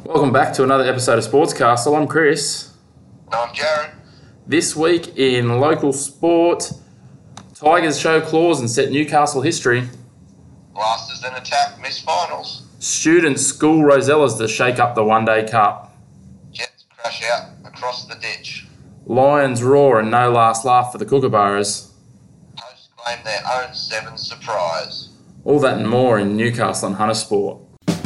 Welcome back to another episode of Sportscastle. I'm Chris. I'm Jared. This week in local sport, Tigers show claws and set Newcastle history. Blasters then attack, miss finals. Students school Rosellas to shake up the One Day Cup. Jets crash out across the ditch. Lions roar and no last laugh for the Kookaburras. Posts claim their own 7 surprise. All that and more in Newcastle and Hunter Sport.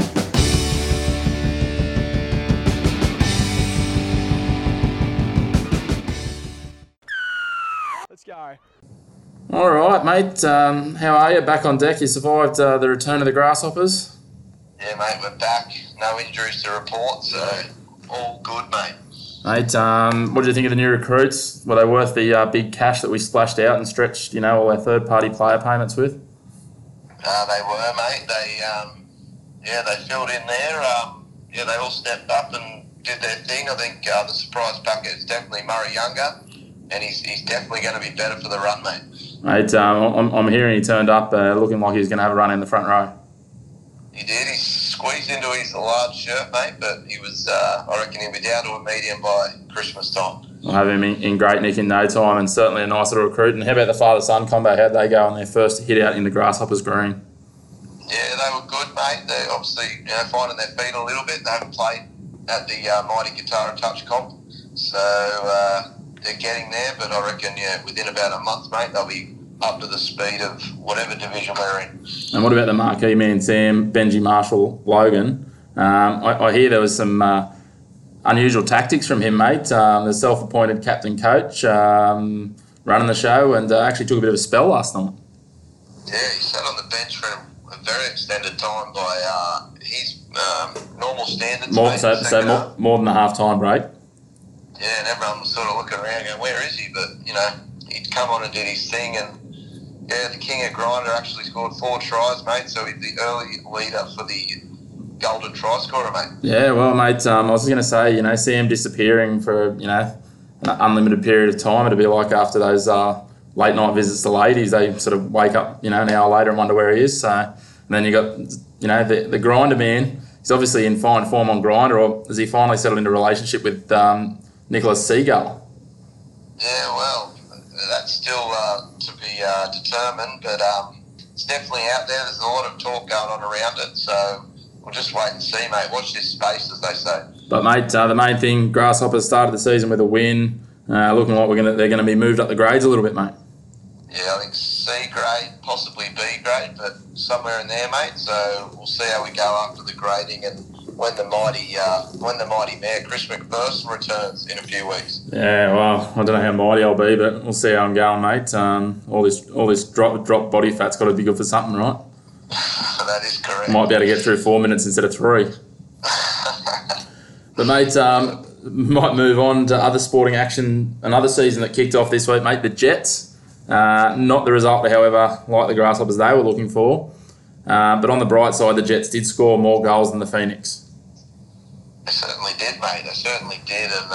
Let's go. All right, mate. How are you? Back on deck. You survived the return of the Grasshoppers. Yeah, mate, we're back. No injuries to report, so all good, mate. Mate, what do you think of the new recruits? Were they worth the big cash that we splashed out and stretched, all our third-party player payments with? They were, mate. They filled in there. They all stepped up and did their thing. I think the surprise packet is definitely Murray Younger, and he's definitely going to be better for the run, mate. Mate, I'm hearing he turned up looking like he was going to have a run in the front row. He did. He squeezed into his large shirt, mate, but he was, I reckon he'll be down to a medium by Christmas time. We'll have him in great nick in no time, and certainly a nice little recruit. And how about the father-son combo? How'd they go on their first hit out in the Grasshoppers green? Yeah, they were good, mate. They're obviously finding their feet a little bit. They haven't played at the Mighty Guitar and Touch comp, so they're getting there. But I reckon, within about a month, mate, they'll be up to the speed of whatever division we're in. And what about the marquee man, Sam, Benji Marshall, Logan? I hear there was some unusual tactics from him, mate. The self-appointed captain coach running the show, and actually took a bit of a spell last night. Yeah, he sat on the bench for a very extended time by his normal standards. More than a half-time break. Yeah, and everyone was sort of looking around going, where is he? But, he'd come on and did his thing, and the king of Grinder actually scored 4 tries, mate, so he's the early leader for the golden try scorer, mate. Yeah, well, mate, I was going to say, Sam disappearing for, an unlimited period of time. It'd be like after those late night visits to ladies, they sort of wake up, an hour later and wonder where he is. So, and then you got, the Grinder man. He's obviously in fine form on Grinder, or has he finally settled into a relationship with Nicholas Seagull? Yeah, well, that's still to be determined, but it's definitely out there. There's a lot of talk going on around it, so we'll just wait and see, mate. Watch this space, as they say. But, mate, the main thing, Grasshoppers started the season with a win, looking like they're going to be moved up the grades a little bit, mate. Yeah, I think C grade, possibly B grade, but somewhere in there, mate. So we'll see how we go after the grading and when the mighty mayor Chris McPherson returns in a few weeks. Yeah, well, I don't know how mighty I'll be, but we'll see how I'm going, mate. All this drop body fat's got to be good for something, right? That is correct. Might be able to get through 4 minutes instead of 3. But, mate, might move on to other sporting action. Another season that kicked off this week, mate, the Jets. Not the result, however, like the Grasshoppers they were looking for. But on the bright side, the Jets did score more goals than the Phoenix. They certainly did, mate. They certainly did. And,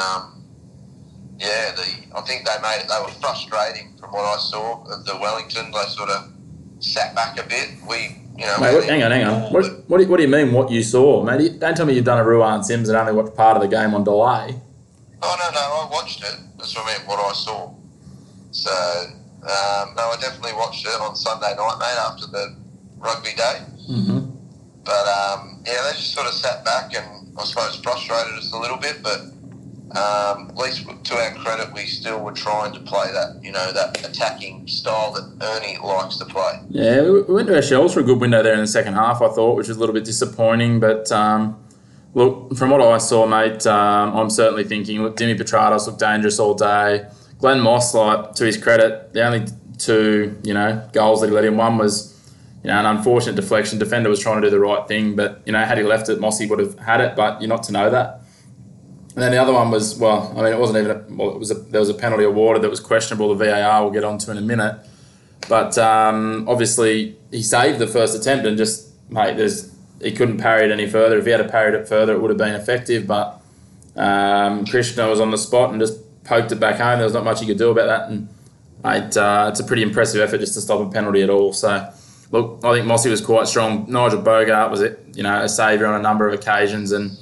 I think they were frustrating from what I saw of the Wellington. They sort of sat back a bit. Hang on. What do you mean, what you saw, mate? Don't tell me you've done a Ruan Sims and only watched part of the game on delay. Oh, no, I watched it. That's what I meant, what I saw. So, I definitely watched it on Sunday night, mate, after the rugby day. Mm-hmm. But, they just sort of sat back and I suppose frustrated us a little bit, but at least to our credit, we still were trying to play that, that attacking style that Ernie likes to play. Yeah, we went to our shells for a good window there in the second half, I thought, which was a little bit disappointing. But, look, from what I saw, mate, I'm certainly thinking, look, Dimmy Petrados looked dangerous all day. Glenn Moss, to his credit, the only 2, goals that he let in, one was, an unfortunate deflection. Defender was trying to do the right thing, but, had he left it, Mossy would have had it, but you're not to know that. And then the other one was, it wasn't even, there was a penalty awarded that was questionable. The VAR we'll get onto in a minute. But obviously he saved the first attempt and just, mate, he couldn't parry it any further. If he had parried it further, it would have been effective. But Krishna was on the spot and just poked it back home. There was not much he could do about that. And mate, it's a pretty impressive effort just to stop a penalty at all. So, look, I think Mossy was quite strong. Nigel Bogart was, a saviour on a number of occasions. And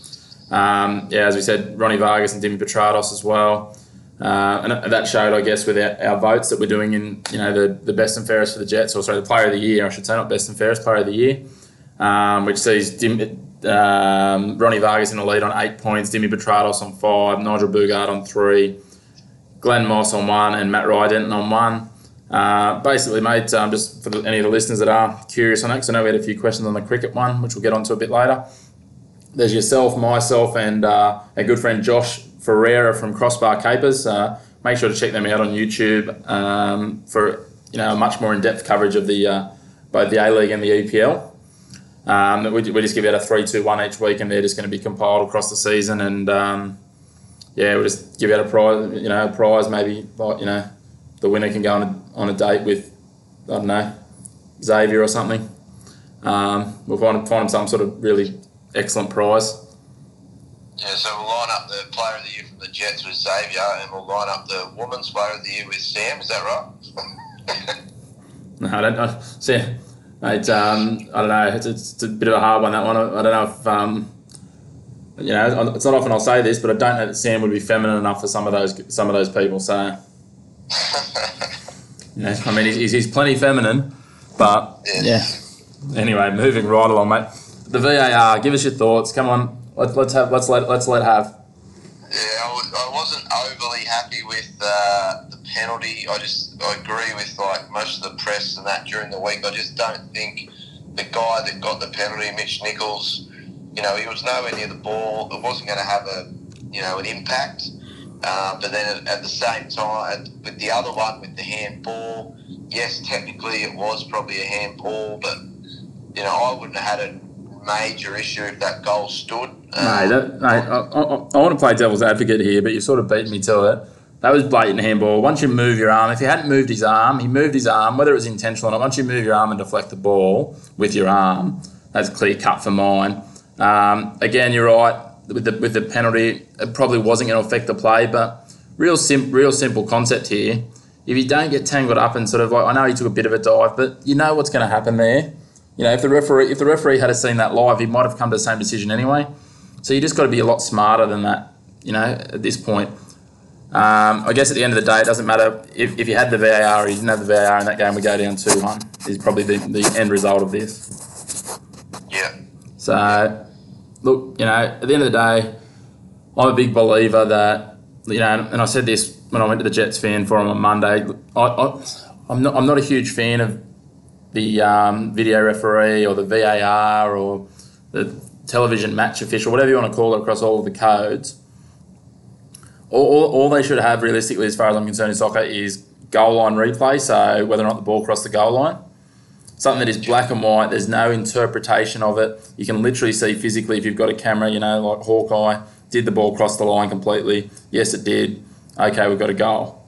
Yeah, as we said, Ronnie Vargas and Dimi Petratos as well. And that showed, I guess, with our votes that we're doing in, the best and fairest for the Jets, or sorry, the player of the year, I should say, not best and fairest, player of the year, which sees Ronnie Vargas in the lead on 8 points, Dimi Petratos on 5, Nigel Bugard on 3, Glenn Moss on 1, and Matt Rydenton on 1. Basically, mate, just for any of the listeners that are curious on that, because I know we had a few questions on the cricket one, which we'll get onto a bit later. There's yourself, myself, and our good friend Josh Ferreira from Crossbar Capers. Make sure to check them out on YouTube for a much more in-depth coverage of the both the A-League and the EPL. We just give out a 3, 2, 1 each week, and they're just going to be compiled across the season. And we'll just give out a prize, maybe like the winner can go on a date with, I don't know, Xavier or something. We'll find him some sort of really excellent prize. Yeah, so we'll line up the player of the year from the Jets with Xavier, and we'll line up the women's player of the year with Sam. Is that right? No, I don't. Sam, mate, I don't know. It's a bit of a hard one, that one. I don't know if it's not often I'll say this, but I don't know that Sam would be feminine enough for some of those people. So, I mean, he's plenty feminine, but yeah. Anyway, moving right along, mate. The VAR. Give us your thoughts. Come on. Let's let have. Yeah, I wasn't overly happy with the penalty. I agree with most of the press and that during the week. I just don't think the guy that got the penalty, Mitch Nichols, he was nowhere near the ball. It wasn't going to have an impact. But then at the same time, with the other one, with the handball, yes, technically it was probably a handball, but I wouldn't have had a major issue if that goal stood. I want to play devil's advocate here, but you sort of beat me to it. That was blatant handball. Once you move your arm, if he hadn't moved his arm, he moved his arm, whether it was intentional or not, once you move your arm and deflect the ball with your arm, that's clear cut for mine. Again, you're right, with the penalty, it probably wasn't going to affect the play, but real simple concept here. If you don't get tangled up and sort of I know he took a bit of a dive, but you know what's going to happen there. If the referee had seen that live, he might have come to the same decision anyway. So you just got to be a lot smarter than that, at this point. I guess at the end of the day, it doesn't matter if you had the VAR or you didn't have the VAR in that game, we go down 2-1 is probably the end result of this. Yeah. So, look, at the end of the day, I'm a big believer that, and I said this when I went to the Jets fan forum on Monday, I'm not a huge fan of the video referee or the VAR or the television match official, whatever you want to call it, across all of the codes. All they should have, realistically, as far as I'm concerned in soccer, is goal line replay, so whether or not the ball crossed the goal line. Something that is black and white, there's no interpretation of it. You can literally see physically if you've got a camera, like Hawkeye, did the ball cross the line completely? Yes, it did. Okay, we've got a goal.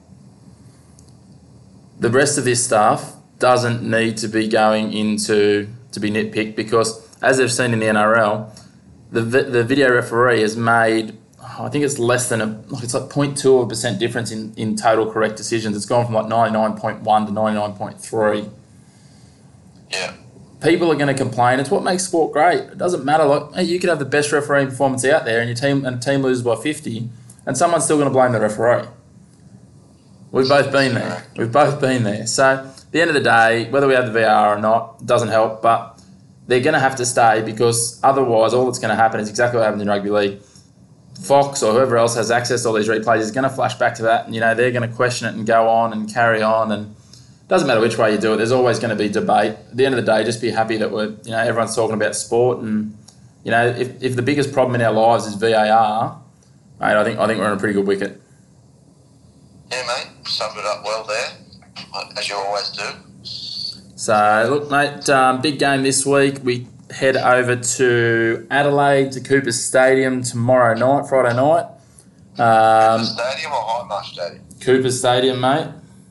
The rest of this stuff doesn't need to be going into to be nitpicked, because as they've seen in the NRL, the video referee has made, I think it's less than it's like 0.2% difference in total correct decisions. It's gone from like 99.1 to 99.3. Yeah. People are going to complain. It's what makes sport great. It doesn't matter. Hey, you could have the best refereeing performance out there, and your team loses by 50, and someone's still going to blame the referee. We've both been there. So at the end of the day, whether we have the VR or not, doesn't help, but they're going to have to stay, because otherwise all that's going to happen is exactly what happened in rugby league. Fox or whoever else has access to all these replays is going to flash back to that, and they're going to question it and go on and carry on, and it doesn't matter which way you do it. There's always going to be debate. At the end of the day, just be happy that everyone's talking about sport, and if the biggest problem in our lives is VAR, mate, I think we're on a pretty good wicket. Yeah, mate, summed it up well there, as you always do. So look, mate, big game this week. We head over to Adelaide, to Coopers Stadium tomorrow night, Friday night. Coopers Stadium or Highmarsh Stadium? Coopers Stadium, mate.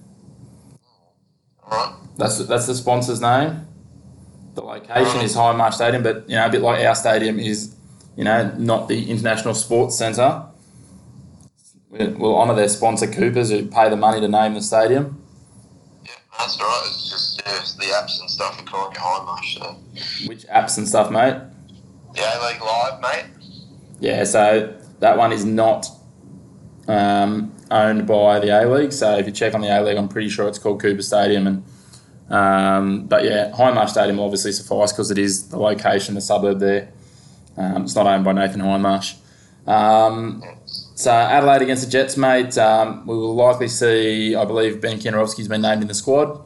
All right. That's the sponsor's name. The location is Highmarsh Stadium, but a bit like our stadium is, not the International Sports Centre. We'll honour their sponsor, Coopers, who pay the money to name the stadium. Yeah, that's all right. It's just the apps and stuff are calling it Highmarsh. So. Which apps and stuff, mate? The A-League Live, mate. Yeah, so that one is not owned by the A-League. So if you check on the A-League, I'm pretty sure it's called Cooper Stadium. But yeah, Hindmarsh Stadium will obviously suffice because it is the location, the suburb there. It's not owned by Nathan Hindmarsh. So Adelaide against the Jets, mate. We will likely see, I believe, Ben Kienarowski's been named in the squad.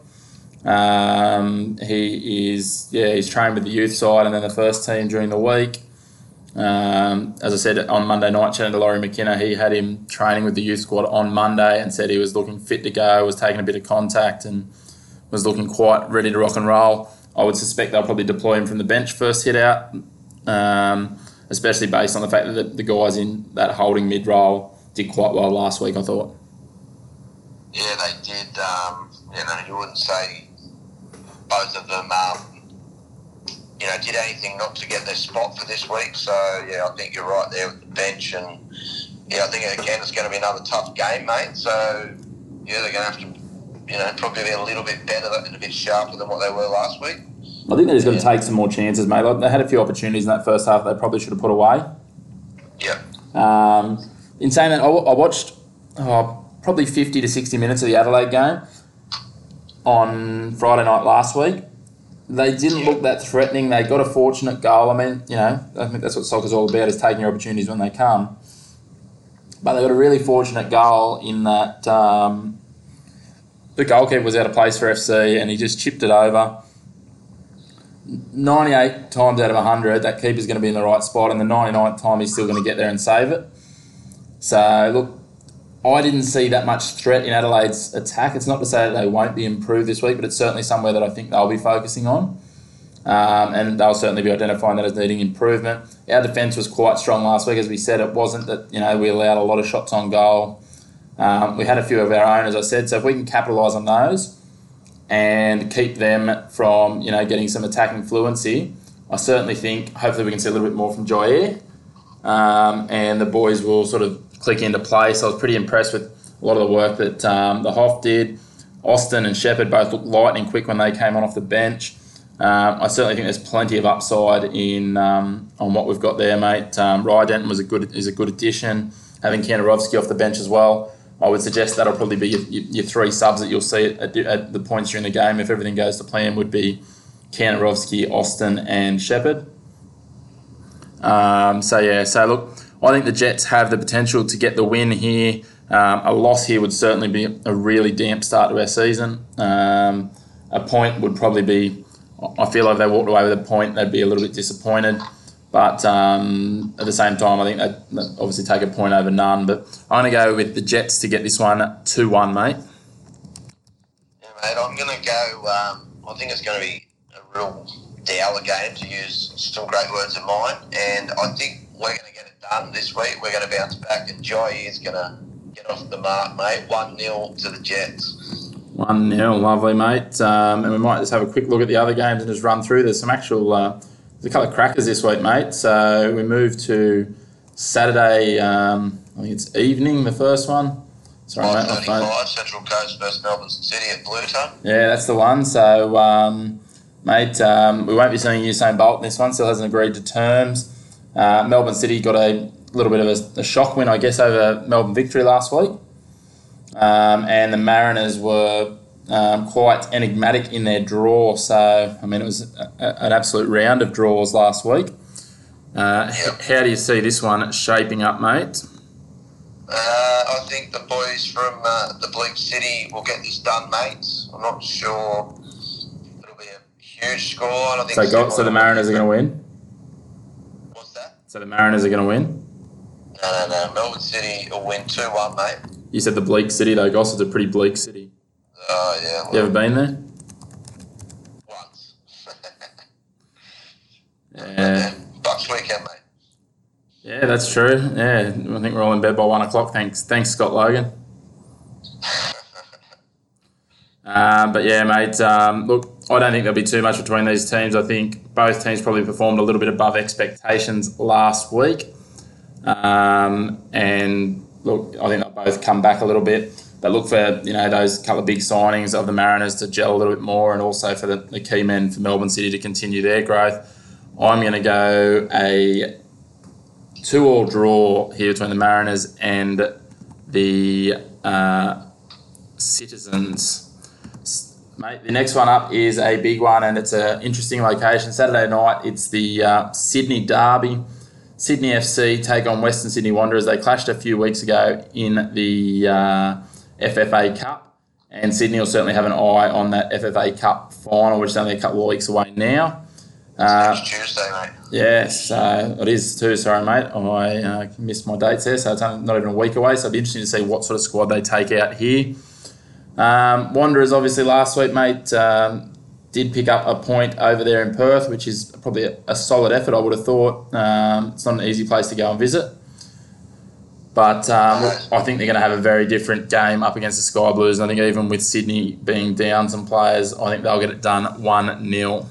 He's trained with the youth side and then the first team during the week. As I said on Monday night, chatting to Laurie McKenna, he had him training with the youth squad on Monday and said he was looking fit to go, was taking a bit of contact and was looking quite ready to rock and roll. I would suspect they'll probably deploy him from the bench first hit out, especially based on the fact that the guys in that holding mid role did quite well last week, I thought. Yeah, they did. You wouldn't say both of them did anything not to get their spot for this week. So, yeah, I think you're right there with the bench. And, yeah, I think, again, it's going to be another tough game, mate. So, yeah, they're going to have to, probably be a little bit better and a bit sharper than what they were last week. I think they're just going to take some more chances, mate. Like, they had a few opportunities in that first half they probably should have put away. Yeah. In saying that, I watched probably 50 to 60 minutes of the Adelaide game on Friday night last week. They didn't look that threatening. They got a fortunate goal. I mean, I think that's what soccer's all about, is taking your opportunities when they come. But they got a really fortunate goal in that the goalkeeper was out of place for FC and he just chipped it over. 98 times out of 100, that keeper's going to be in the right spot, and the 99th time he's still going to get there and save it. So, look, I didn't see that much threat in Adelaide's attack. It's not to say that they won't be improved this week, but it's certainly somewhere that I think they'll be focusing on. And they'll certainly be identifying that as needing improvement. Our defence was quite strong last week. As we said, it wasn't that we allowed a lot of shots on goal. We had a few of our own, as I said, so if we can capitalise on those and keep them from getting some attacking fluency, I certainly think hopefully we can see a little bit more from Jair. And the boys will sort of click into place. I was pretty impressed with a lot of the work that the Hoff did. Austin and Shepherd both looked lightning quick when they came on off the bench. I certainly think there's plenty of upside in on what we've got there, mate. Rydenton is a good addition. Having Kienarowski off the bench as well, I would suggest that'll probably be your three subs that you'll see at the points during the game if everything goes to plan. Would be Kienarowski, Austin, and Shepherd. So look, I think the Jets have the potential to get the win here. A loss here would certainly be a really damp start to our season. A point would probably be, I feel like if they walked away with a point, they'd be a little bit disappointed. But at the same time, I think they'd obviously take a point over none. But I'm going to go with the Jets to get this one 2-1, mate. Yeah, mate, I'm going to go, I think it's going to be a real Dowler game, to use some great words of mine. And I think we're going to get it done this week. We're going to bounce back, and Jair is going to get off the mark, mate. 1-0 to the Jets. 1-0, lovely, mate. And we might just have a quick look at the other games and just run through. There's some actual, there's a couple of crackers this week, mate. So we move to Saturday, I think it's evening, the first one. Sorry, mate, my phone. Central Coast versus Melbourne City at Bluto. Yeah, that's the one. So, mate, we won't be seeing Usain Bolt in this one, still hasn't agreed to terms. Melbourne City got a little bit of a shock win, I guess, over Melbourne Victory last week. And the Mariners were quite enigmatic in their draw. So, I mean, it was an absolute round of draws last week. How do you see this one shaping up, mate? I think the boys from the Bleak City will get this done, mate. I'm not sure it'll be a huge score. I don't think so the Mariners are going to win? What's that? So the Mariners are going to win? No. Melbourne City will win 2-1, mate. You said the Bleak City, though, Goss. It's a pretty bleak city. Oh, yeah. Well, you ever been there? Once. Yeah. Bucks weekend, mate. Yeah, that's true. Yeah, I think we're all in bed by 1 o'clock. Thanks, Scott Logan. But yeah, mate. Look, I don't think there'll be too much between these teams. I think both teams probably performed a little bit above expectations last week. And look, I think they'll both come back a little bit. But look for those couple of big signings of the Mariners to gel a little bit more, and also for the key men for Melbourne City to continue their growth. I'm going to go a 2-2 draw here between the Mariners and the Citizens. Mate, the next one up is a big one, and it's an interesting location. Saturday night, it's the Sydney Derby. Sydney FC take on Western Sydney Wanderers. They clashed a few weeks ago in the FFA Cup, and Sydney will certainly have an eye on that FFA Cup final, which is only a couple of weeks away now. It's Tuesday, mate. Yes, it is too. Sorry, mate. I missed my dates there, so it's not even a week away. So it'll be interesting to see what sort of squad they take out here. Wanderers, obviously, last week, mate, did pick up a point over there in Perth, which is probably a solid effort, I would have thought. It's not an easy place to go and visit. But I think they're going to have a very different game up against the Sky Blues. And I think even with Sydney being down some players, I think they'll get it done 1-0.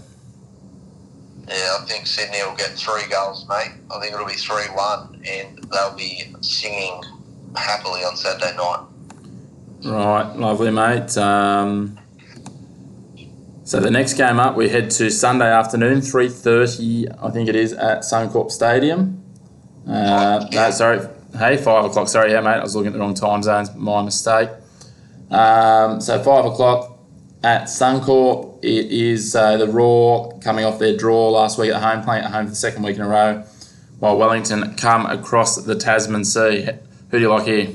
Yeah, I think Sydney will get 3 goals, mate. I think it'll be 3-1, and they'll be singing happily on Saturday night. Right, lovely, mate. So the next game up, we head to Sunday afternoon, 3:30, I think it is, at Suncorp Stadium. No, sorry. Hey, 5 o'clock. Sorry, yeah, mate. I was looking at the wrong time zones. My mistake. So 5 o'clock at Suncorp. It is the Raw coming off their draw last week at home, playing at home for the second week in a row, while Wellington come across the Tasman Sea. Who do you like here?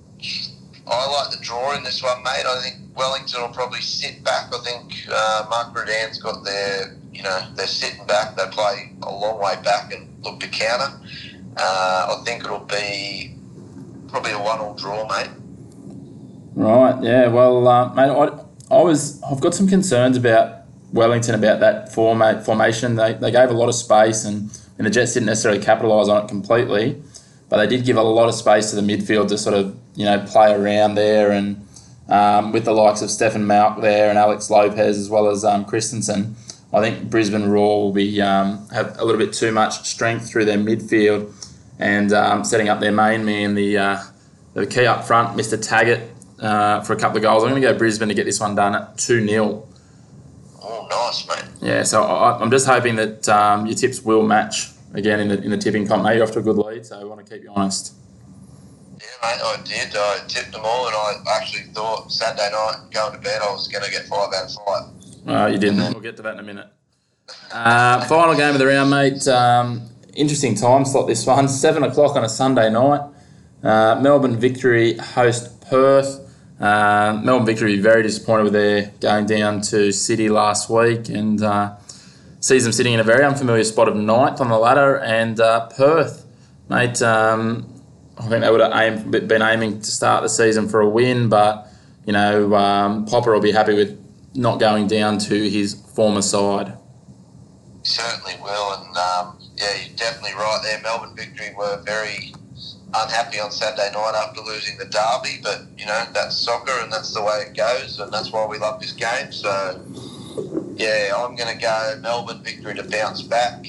I like the draw in this one, mate. I think Wellington will probably sit back. I think Mark Rudan's got they're sitting back. They play a long way back and look to counter. I think it'll be probably a 1-1 draw, mate. Right, yeah. Well, mate, I've got some concerns about Wellington, about that formation. They gave a lot of space, and the Jets didn't necessarily capitalise on it completely, but they did give a lot of space to the midfield to sort of, play around there, and with the likes of Stefan Malk there and Alex Lopez as well as Christensen, I think Brisbane Raw will be have a little bit too much strength through their midfield, and setting up their main man, the key up front, Mr. Taggart, for a couple of goals. I'm going to go Brisbane to get this one done at 2-0. Oh, nice, mate. Yeah, so I'm just hoping that your tips will match again in the tipping comp. Mate, you're off to a good lead, so I want to keep you honest. Yeah, mate, I did. I tipped them all, and I actually thought Saturday night, going to bed, I was going to get 5 out of 5. You didn't. We'll get to that in a minute. Final game of the round, mate. Interesting time slot, this one. 7 o'clock on a Sunday night. Melbourne Victory host Perth. Melbourne Victory very disappointed with their going down to City last week, and sees them sitting in a very unfamiliar spot of 9th on the ladder. And Perth, mate, I think they would have been aiming to start the season for a win, but Popper will be happy with not going down to his former side. He certainly will, and you're definitely right there. Melbourne Victory were very unhappy on Saturday night after losing the derby, but that's soccer and that's the way it goes, and that's why we love this game. So yeah, I'm going to go Melbourne Victory to bounce back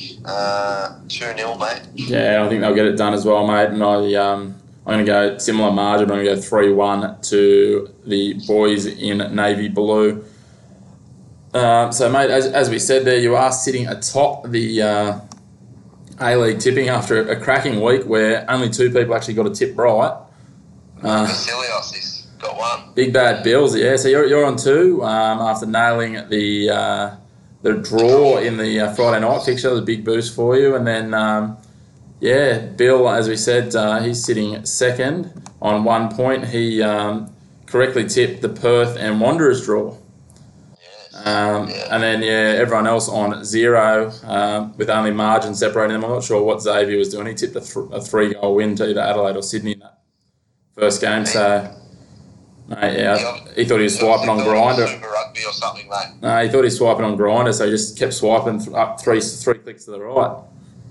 2-0, mate. Yeah, I think they'll get it done as well, mate, and I'm going to go similar margin. I'm going to go 3-1 to the boys in navy blue. So, mate, as we said there, you are sitting atop the A-League tipping after a cracking week where only 2 people actually got a tip right. Vasilios has got 1. Big Bad Bills, yeah. So you're on 2 after nailing the draw in the Friday night fixture. That was a big boost for you. And then, Bill, as we said, he's sitting second on 1 point. He correctly tipped the Perth and Wanderers draw. And then, everyone else on 0 with only margin separating them. I'm not sure what Xavier was doing. He tipped a 3-goal win to either Adelaide or Sydney in that first game. So, he thought he was swiping on Grinder. Super Rugby or something, mate. No, he thought he was swiping on Grinder, so he just kept swiping up three clicks to the right.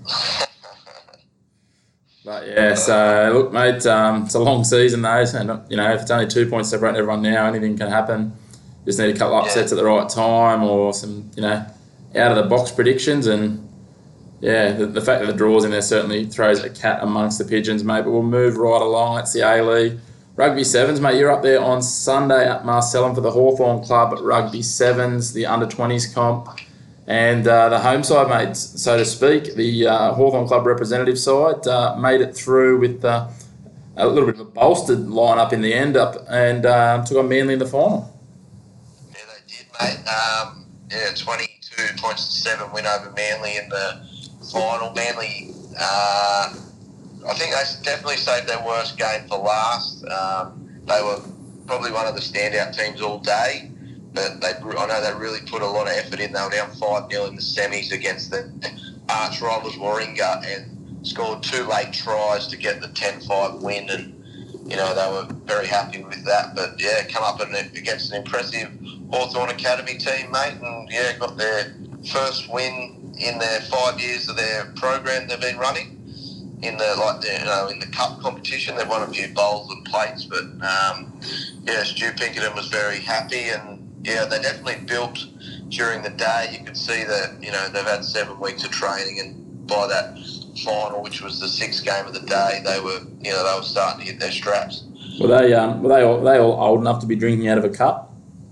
But so look, mate, it's a long season though, and if it's only 2 points separating everyone now, anything can happen. Just need a couple of upsets at the right time, or some out of the box predictions, and the fact that the draw's in there certainly throws a cat amongst the pigeons, mate. But we'll move right along. It's the A-League. Rugby Sevens, mate, you're up there on Sunday at Marcellum for the Hawthorn Club Rugby Sevens, the under-20s comp. And the home side, mates, so to speak, the Hawthorn Club representative side made it through with a little bit of a bolstered lineup in the end and took on Manly in the final. Yeah, they did, mate. 22 points to 7 win over Manly in the final. Manly, I think they definitely saved their worst game for last. They were probably one of the standout teams all day. But I know they really put a lot of effort in. They were down 5-0 in the semis against the arch rivals Warringah and scored 2 late tries to get the 10-5 win. And, they were very happy with that. But, come up against an impressive Hawthorn Academy team, mate. And, got their first win in their 5 years of their program they've been running. In the cup competition, they won a few bowls and plates. But, Stu Pinkerton was very happy and, yeah, they definitely built during the day. You could see that, they've had 7 weeks of training, and by that final, which was the 6th game of the day, they were starting to hit their straps. Were they all old enough to be drinking out of a cup?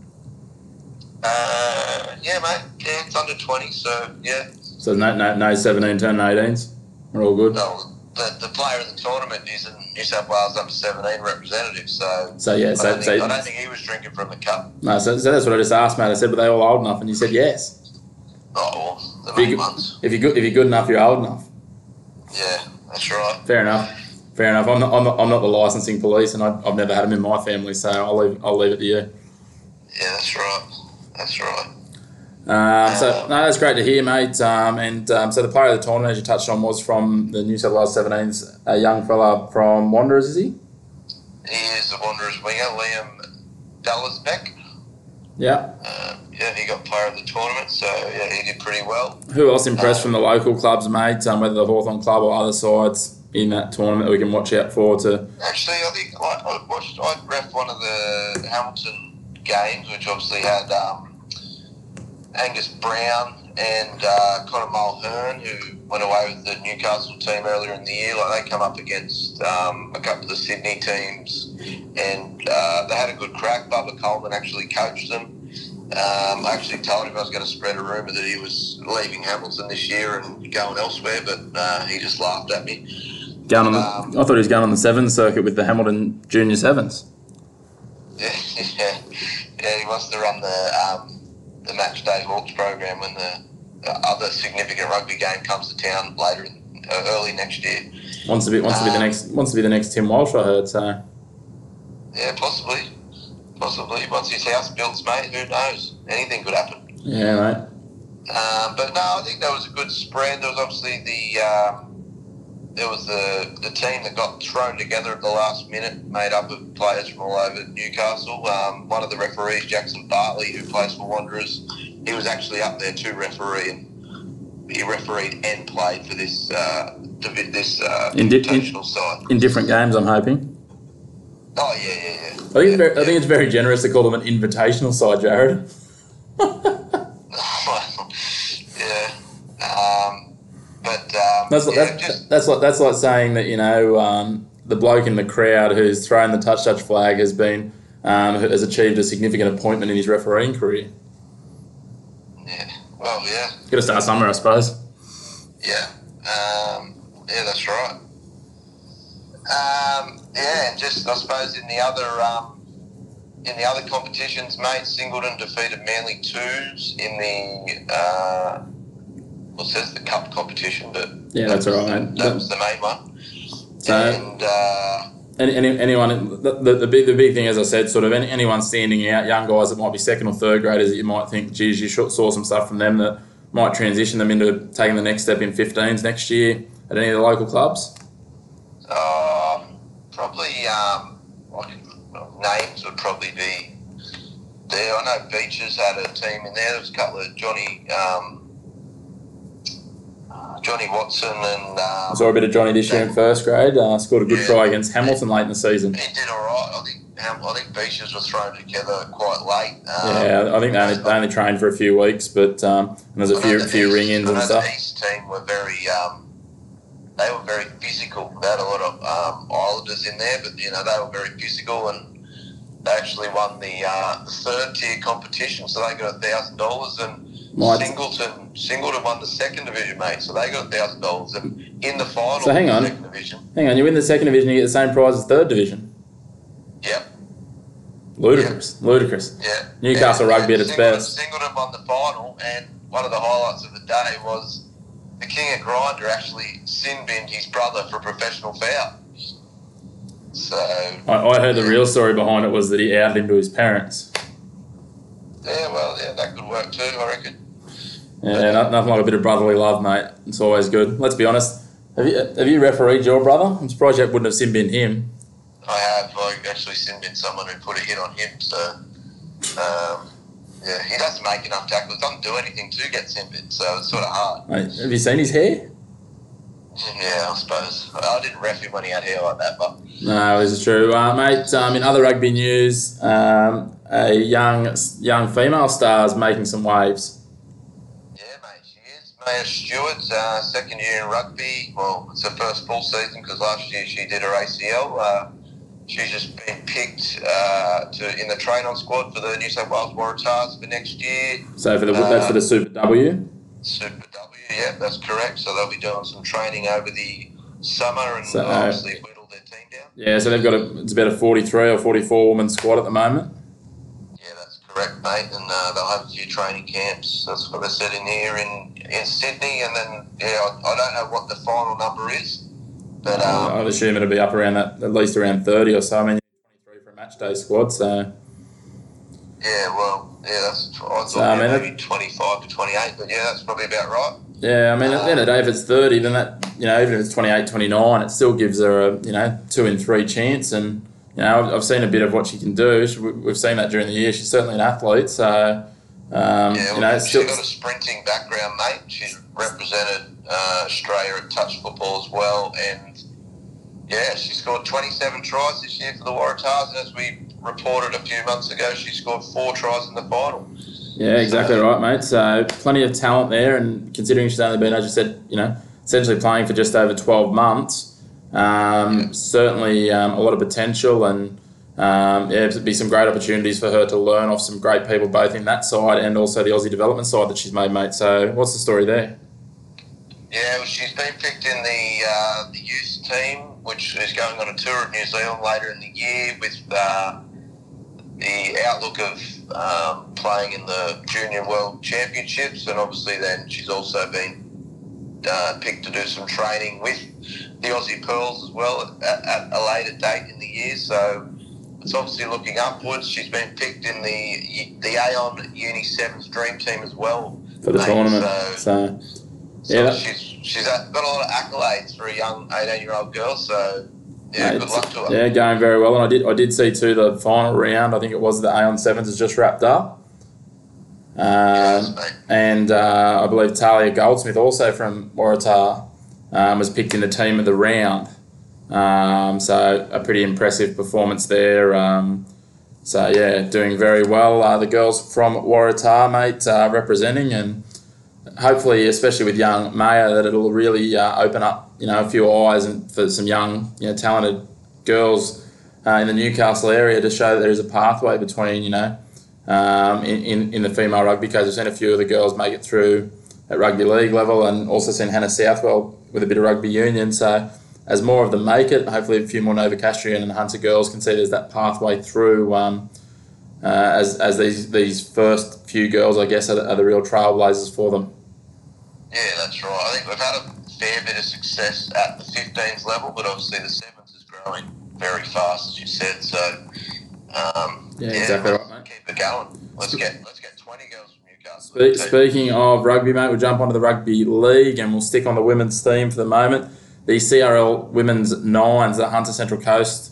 Yeah, mate. Yeah, it's under 20, so yeah. So no 17 turn 18s. We're all good. No, the player of the tournament is a New South Wales under 17 representative, so I don't think he was drinking from the cup. No, so that's what I just asked, mate. I said, were they all old enough? And you said yes. Oh, well, the main ones. If you're good enough, you're old enough. Yeah, that's right. Fair enough. I'm not the licensing police, and I've never had them in my family, so I'll leave it to you. Yeah, that's right. That's right. That's great to hear, mate. So the player of the tournament, as you touched on, was from the New South Wales 17s, a young fella from Wanderers, is he? He is the Wanderers winger, Liam Dallasbeck. Yeah. He got player of the tournament, so yeah, he did pretty well. Who else impressed from the local clubs, mate? Whether the Hawthorn Club or other sides in that tournament that we can watch out for? Actually, I think I ref one of the Hamilton games, which obviously had Angus Brown and Connor Mulhern, who went away with the Newcastle team earlier in the year. Like, they come up against a couple of the Sydney teams, and they had a good crack. Bubba Coleman actually coached them. I actually told him I was going to spread a rumour that he was leaving Hamilton this year and going elsewhere, but he just laughed at me. I thought he was going on the Sevens circuit with the Hamilton Junior Sevens. Yeah, he wants to run the Match Day Hawks program when the other significant rugby game comes to town early next year. Wants to be the next Tim Walsh, I heard. So yeah, possibly. Once his house builds, mate, who knows? Anything could happen. Yeah, mate. But no, I think that was a good spread. There was obviously the team that got thrown together at the last minute, made up of players from all over Newcastle. One of the referees, Jackson Bartley, who plays for Wanderers, he was actually up there to referee, and he refereed and played for this invitational side. In different games, I'm hoping. Oh, yeah. I think it's very generous to call them an invitational side, Jared. Yeah. That's like saying that the bloke in the crowd who's thrown the touch flag has achieved a significant appointment in his refereeing career. Yeah. Well, yeah. Got to start somewhere, I suppose. Yeah. That's right. And just I suppose in the other competitions, mate, Singleton defeated Manly Twos in the the cup competition, but yeah, that's all right, mate. That was the main one. So, anyone, the big thing, as I said, sort of anyone standing out, young guys that might be second or third graders that you might think, geez, you saw some stuff from them that might transition them into taking the next step in 15s next year at any of the local clubs? Probably names would probably be there. I know Beaches had a team in there. There was a couple of Johnny Watson and... saw a bit of Johnny this year in first grade. Scored a good try against Hamilton late in the season. He did all right. I think Beaches was thrown together quite late. I think they only trained for a few weeks, but and there's a few ring-ins and stuff. The East team were very... they were very physical. They had a lot of Islanders in there, but, they were very physical, and they actually won the third-tier competition, so they got $1,000, and Singleton won the second division, mate, so they got $1,000. And in the final So hang of on. the second division. Hang on, you win the second division, you get the same prize as third division. Yep. Ludicrous. Yep. Ludicrous. Yeah. Newcastle rugby at its best. Singleton won the final, and one of the highlights of the day was the King of Grinder actually sin-binned his brother for a professional foul. So I heard the real story behind it was that he outed him to his parents. Yeah, that could work too, I reckon. Yeah, nothing like a bit of brotherly love, mate. It's always good. Let's be honest. Have you refereed your brother? I'm surprised you wouldn't have sin-binned him. I have. I actually sin-binned someone who put a hit on him. So, he doesn't make enough tackles. Doesn't do anything to get sin-binned, so it's sort of hard. Mate, have you seen his hair? Yeah, I suppose. I didn't ref him when he had hair like that, but... No, this is true. Mate, in other rugby news, a young female star is making some waves. Yeah, mate, she is. Maya Stewart, second year in rugby. Well, it's her first full season because last year she did her ACL. She's just been picked in the train-on squad for the New South Wales Waratahs for next year. So that's for the Super W? Super W, yeah, that's correct. So they'll be doing some training over the summer and obviously whittle their team down. Yeah, so they've got it's about a 43 or 44 woman squad at the moment. Yeah, that's correct, mate. And they'll have a few training camps. That's what they said in here in Sydney. And then, I don't know what the final number is. But I'd assume it'll be up around that, at least around 30 or so. I mean, 23 for a match day squad, so... I thought maybe 25 to 28, but that's probably about right. Yeah, I mean, at the end of the day, if it's 30, then that, even if it's 28, 29, it still gives her a, 2 in 3 chance. And, I've seen a bit of what she can do. We've seen that during the year. She's certainly an athlete, so, she's got a sprinting background, mate. She's represented Australia at touch football as well, and, she scored 27 tries this year for the Waratahs, and as we reported a few months ago, she scored 4 tries in the final. Yeah, exactly right, mate. So plenty of talent there, and considering she's only been, as you said, essentially playing for just over 12 months, certainly a lot of potential, and it'd be some great opportunities for her to learn off some great people, both in that side and also the Aussie development side that she's made, mate. So what's the story there? Yeah, well, she's been picked in the youth team, which is going on a tour of New Zealand later in the year with the outlook of playing in the Junior World Championships, and obviously then she's also been picked to do some training with the Aussie Pearls as well at a later date in the year. So it's obviously looking upwards. She's been picked in the Aon Uni 7's Dream Team as well for the tournament. So she's got a lot of accolades for a young 18-year-old girl. So. Yeah, good luck to her. Yeah, going very well. And I did see too the final round. I think it was the Aon Sevens has just wrapped up. And I believe Talia Goldsmith, also from Waratah, was picked in the team of the round. So a pretty impressive performance there. Doing very well. The girls from Waratah, mate, representing, and hopefully, especially with young Maya, that it'll really open up, a few eyes and for some young, talented girls in the Newcastle area to show that there is a pathway between, in the female rugby code. We've seen a few of the girls make it through at rugby league level, and also seen Hannah Southwell with a bit of rugby union. So as more of them make it, hopefully a few more Novocastrian and Hunter girls can see there's that pathway through. As these first few girls, I guess, are the real trailblazers for them. Yeah, that's right. I think we've had a fair bit of success at the 15s level, but obviously the 7s is growing very fast, as you said. So, exactly right, mate. Keep it going. Let's get 20 girls from Newcastle. Speaking of rugby, mate, we'll jump onto the rugby league, and we'll stick on the women's theme for the moment. The CRL Women's Nines, the Hunter Central Coast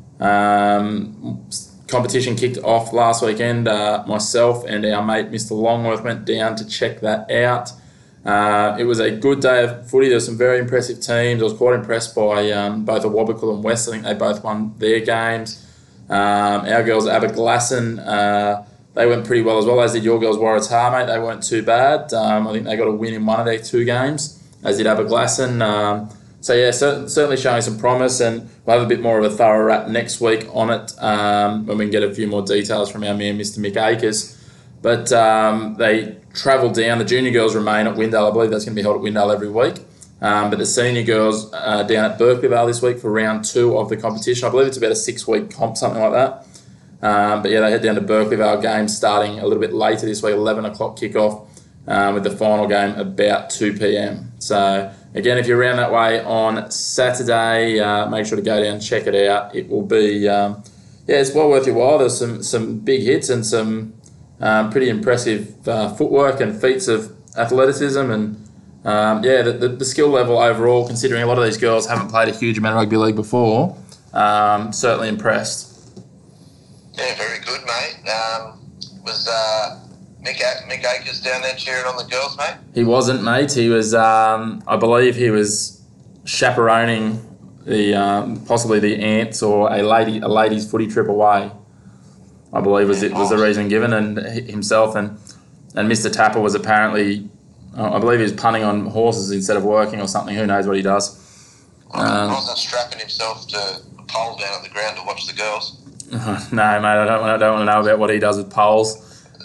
competition kicked off last weekend. Myself and our mate Mr. Longworth went down to check that out. It was a good day of footy. There were some very impressive teams. I was quite impressed by both Awabakal and West. I think they both won their games. Our girls at Aberglasslyn, they went pretty well as well, as did your girls Waratah, mate. They weren't too bad. I think they got a win in one of their 2 games, as did Aberglasslyn. Certainly showing some promise, and we'll have a bit more of a thorough wrap next week on it when we can get a few more details from our man, Mr. Mick Akers. But they travel down. The junior girls remain at Windale. I believe that's going to be held at Windale every week. But the senior girls are down at Berkeleyvale this week for round 2 of the competition. I believe it's about a 6-week comp, something like that. But yeah, they head down to Berkeleyvale, game starting a little bit later this week, 11 o'clock kickoff, with the final game about 2 p.m. So again, if you're around that way on Saturday, make sure to go down and check it out. It will be, it's well worth your while. There's some big hits and some pretty impressive footwork and feats of athleticism and the skill level overall, considering a lot of these girls haven't played a huge amount of rugby league before, certainly impressed. Yeah, very good, mate. Was Mick Akers down there cheering on the girls, mate? He wasn't, mate. He was, I believe he was chaperoning the possibly the Ants or a ladies footy trip away. I believe was the reason given, and himself and Mr. Tapper was apparently, I believe he was punting on horses instead of working or something. Who knows what he does? He wasn't strapping himself to a pole down at the ground to watch the girls. No, mate. I don't want to know about what he does with poles.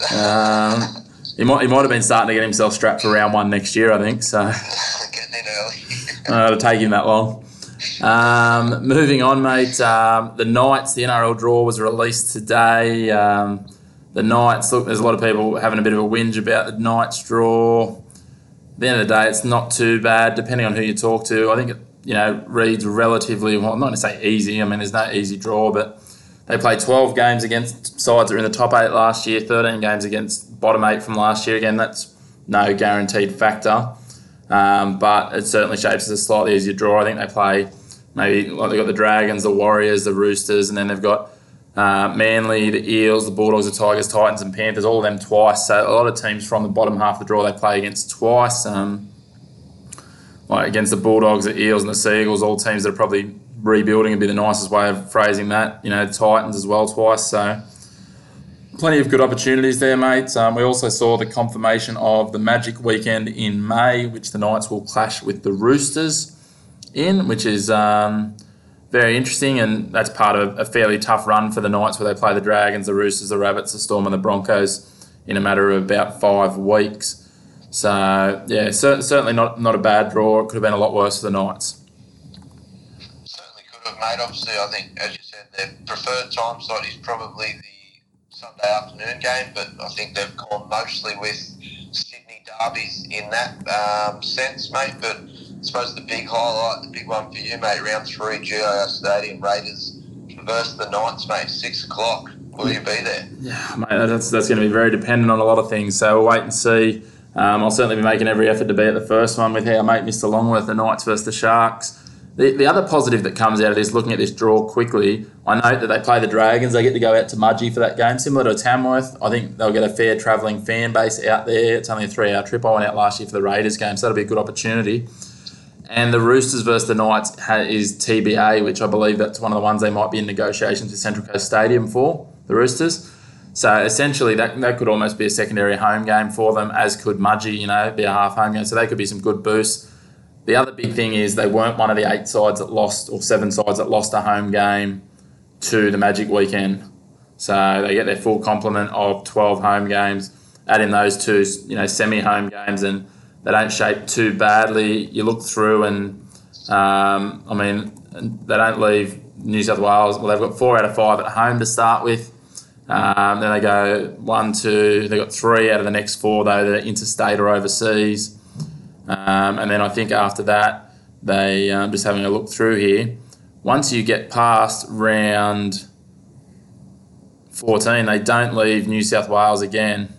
He might have been starting to get himself strapped for round 1 next year, I think. So getting in early. It'll take him that long. Moving on, mate. The Knights, the NRL draw was released today. The Knights, look, there's a lot of people having a bit of a whinge about the Knights draw. At the end of the day, it's not too bad, depending on who you talk to. I think it reads relatively, well, I'm not going to say easy. I mean, there's no easy draw, but they played 12 games against sides that were in the top 8 last year, 13 games against bottom 8 from last year. Again, that's no guaranteed factor, but it certainly shapes as a slightly easier draw. I think they play maybe, like, they've got the Dragons, the Warriors, the Roosters, and then they've got Manly, the Eels, the Bulldogs, the Tigers, Titans and Panthers, all of them twice. So a lot of teams from the bottom half of the draw they play against twice. Like against the Bulldogs, the Eels and the Seagulls, all teams that are probably rebuilding would be the nicest way of phrasing that. Titans as well twice. So plenty of good opportunities there, mate. We also saw the confirmation of the Magic weekend in May, which the Knights will clash with the Roosters in, which is very interesting, and that's part of a fairly tough run for the Knights where they play the Dragons, the Roosters, the Rabbits, the Storm and the Broncos in a matter of about 5 weeks. So, yeah, certainly not a bad draw. It could have been a lot worse for the Knights. Certainly could have, mate. Obviously, I think, as you said, their preferred time slot is probably the Sunday afternoon game, but I think they've gone mostly with Sydney derbies in that sense, mate. But I suppose the big highlight, the big one for you, mate, round 3, GIR Stadium, Raiders versus the Knights, mate, 6 o'clock. Will you be there? Yeah, mate, that's going to be very dependent on a lot of things, so we'll wait and see. I'll certainly be making every effort to be at the first one with our mate Mr. Longworth, the Knights versus the Sharks. The other positive that comes out of this, looking at this draw quickly, I note that they play the Dragons. They get to go out to Mudgee for that game, similar to Tamworth. I think they'll get a fair travelling fan base out there. It's only a 3-hour trip. I went out last year for the Raiders game, so that'll be a good opportunity. And the Roosters versus the Knights is TBA, which I believe that's one of the ones they might be in negotiations with Central Coast Stadium for, the Roosters. So essentially that could almost be a secondary home game for them, as could Mudgee, be a half home game. So they could be some good boosts. The other big thing is they weren't one of the 8 sides that lost, or 7 sides that lost a home game to the Magic weekend. So they get their full complement of 12 home games. Add in those 2, semi-home games, and they don't shape too badly. You look through and, they don't leave New South Wales. Well, they've got 4 out of 5 at home to start with. Then they go 1, 2. They've got 3 out of the next 4, though, that are interstate or overseas. And then I think after that, they, just having a look through here, once you get past round 14, they don't leave New South Wales again.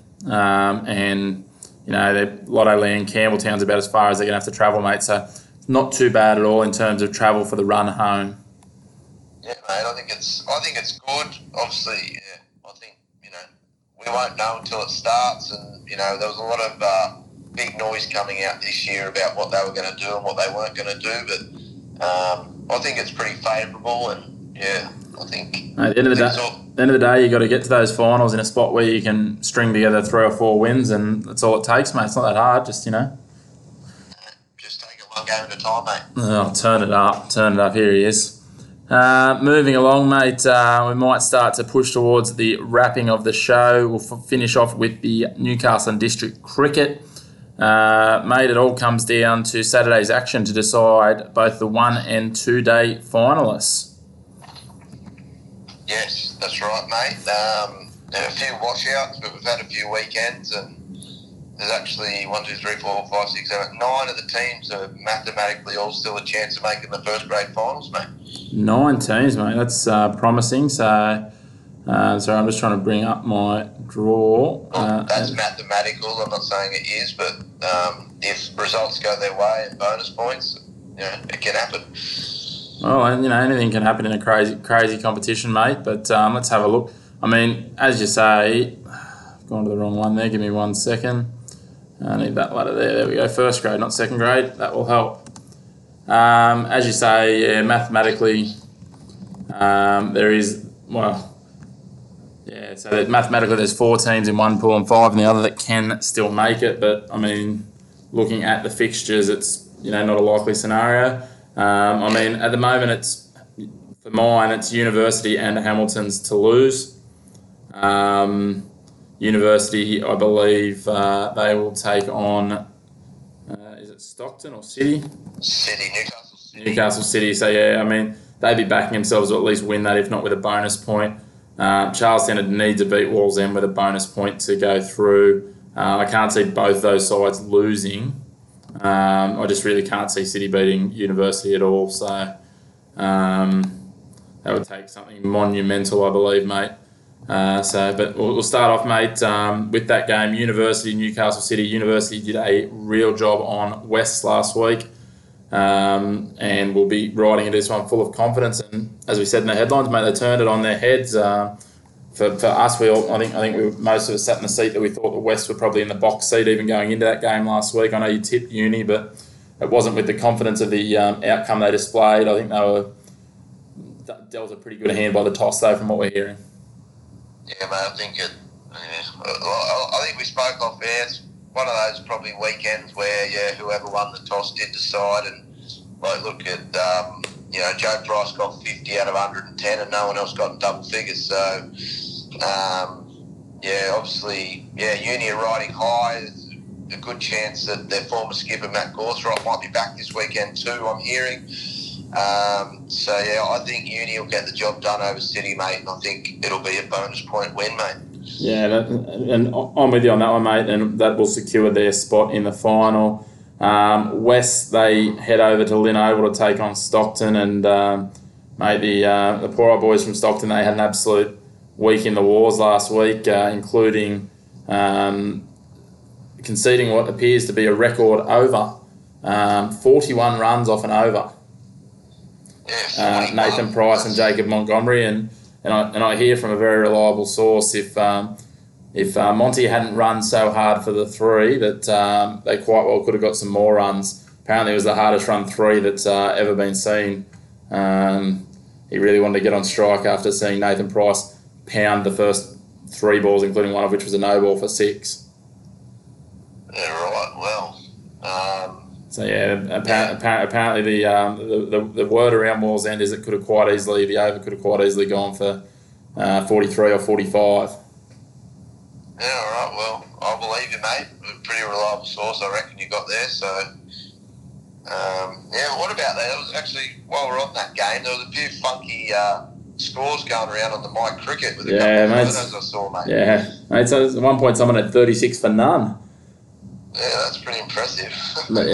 Lotto Land, Campbelltown's about as far as they're going to have to travel, mate. So not too bad at all in terms of travel for the run home. Yeah, mate. I think it's good. Obviously, yeah, I think we won't know until it starts, and there was a lot of big noise coming out this year about what they were going to do and what they weren't going to do. But I think it's pretty favourable, and yeah, I think at the end of the day, you got to get to those finals in a spot where you can string together 3 or 4 wins, and that's all it takes, mate. It's not that hard, just Just take it one game at a time, mate. Oh, turn it up. Here he is. Moving along, mate, we might start to push towards the wrapping of the show. We'll finish off with the Newcastle and District Cricket. Mate, it all comes down to Saturday's action to decide both the 1 and 2 day finalists. Yes, that's right, mate. There are a few washouts, but we've had a few weekends, and there's actually 1, 2, 3, 4, 5, 6, 7, 9 of the teams are mathematically all still a chance of making the first grade finals, mate. 9 teams, mate. That's promising. So I'm just trying to bring up my draw. That's mathematical. I'm not saying it is, but if results go their way and bonus points, it can happen. Well, anything can happen in a crazy competition, mate. But let's have a look. I mean, as you say, I've gone to the wrong one there. Give me 1 second. I need that ladder there. There we go. First grade, not second grade. That will help. As you say, yeah, mathematically, there is, so mathematically there's 4 teams in one pool and 5 in the other that can still make it. But, I mean, looking at the fixtures, it's, not a likely scenario. I mean, at the moment, for mine, it's University and Hamilton's to lose. University, I believe, they will take on, is it Stockton or City? Newcastle City. Newcastle City. So, yeah, I mean, they'd be backing themselves to at least win that, if not with a bonus point. Charlestown would need to beat Wallsend with a bonus point to go through. I can't see both those sides losing. I just really can't see City beating University at all. So that would take something monumental, I believe, mate. But we'll start off, mate, with that game. University, Newcastle City. University did a real job on West last week, and we'll be riding into this one full of confidence. And as we said in the headlines, mate, they turned it on their heads. For us, I think most of us sat in the seat that we thought the West were probably in the box seat even going into that game last week. I know you tipped Uni, but it wasn't with the confidence of the outcome they displayed. I think they were dealt a pretty good hand by the toss, though, from what we're hearing. Yeah, mate, I think we spoke off air. It's one of those probably weekends where, whoever won the toss did decide. And, look at, Joe Price got 50 out of 110 and no one else got in double figures. So, obviously, Uni are riding high. There's a good chance that their former skipper, Matt Gorthroth, might be back this weekend too, I'm hearing. I think Uni will get the job done over City, mate, and I think it'll be a bonus point win, mate. Yeah, and I'm with you on that one, mate, and that will secure their spot in the final. West, they head over to Lynn Oval to take on Stockton, and the poor old boys from Stockton, they had an absolute week in the wars last week, including conceding what appears to be a record over, 41 runs off an over. Nathan Price and Jacob Montgomery, and I hear from a very reliable source if Monty hadn't run so hard for the 3 that they quite well could have got some more runs. Apparently it was the hardest run 3 that's ever been seen. He really wanted to get on strike after seeing Nathan Price pound the first 3 balls, including one of which was a no ball for 6. Yeah, right. Well, so apparently the word around Wallsend is the over could have quite easily gone for 43 or 45. Yeah, all right. Well, I believe you, mate. A pretty reliable source, I reckon you got there. So, what about that? It was actually, while we're on that game, there was a few funky scores going around on the My Cricket with a couple of photos I saw, mate. Yeah, mate. So at one point, someone had 36 for none. Yeah, that's pretty impressive. But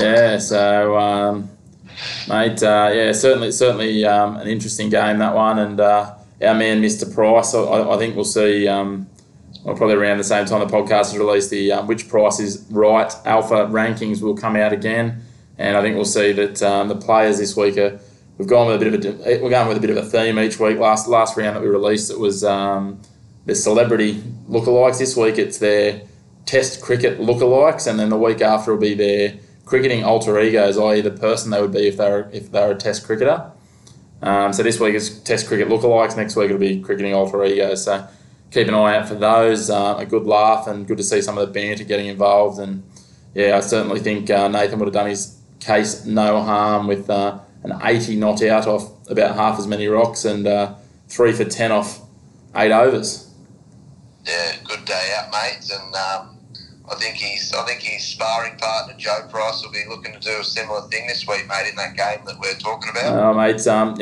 certainly an interesting game, that one. And our man, Mr. Price, I think we'll see. Probably around the same time the podcast is released, the Which Price Is Right Alpha rankings will come out again, and I think we'll see that the players this week we're going with a bit of a theme each week. Last round that we released, it was the celebrity lookalikes. This week it's their Test cricket lookalikes, and then the week after will be their cricketing alter egos, i.e. the person they would be if they were a Test cricketer. So this week is Test cricket lookalikes. Next week it'll be cricketing alter egos. So keep an eye out for those. A good laugh and good to see some of the banter getting involved. And I certainly think Nathan would have done his case no harm with an 80 not out off about half as many rocks, and 3 for 10 off 8 overs. Yeah, good day out, mate. And I think his sparring partner Joe Price will be looking to do a similar thing this week, mate, in that game that we're talking about. Mate,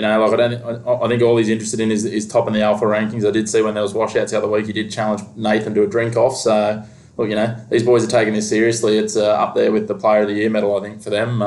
I think all he's interested in is topping the alpha rankings. I did see when there was washouts the other week, he did challenge Nathan to a drink off. So, look, these boys are taking this seriously. It's up there with the Player of the Year medal, I think, for them.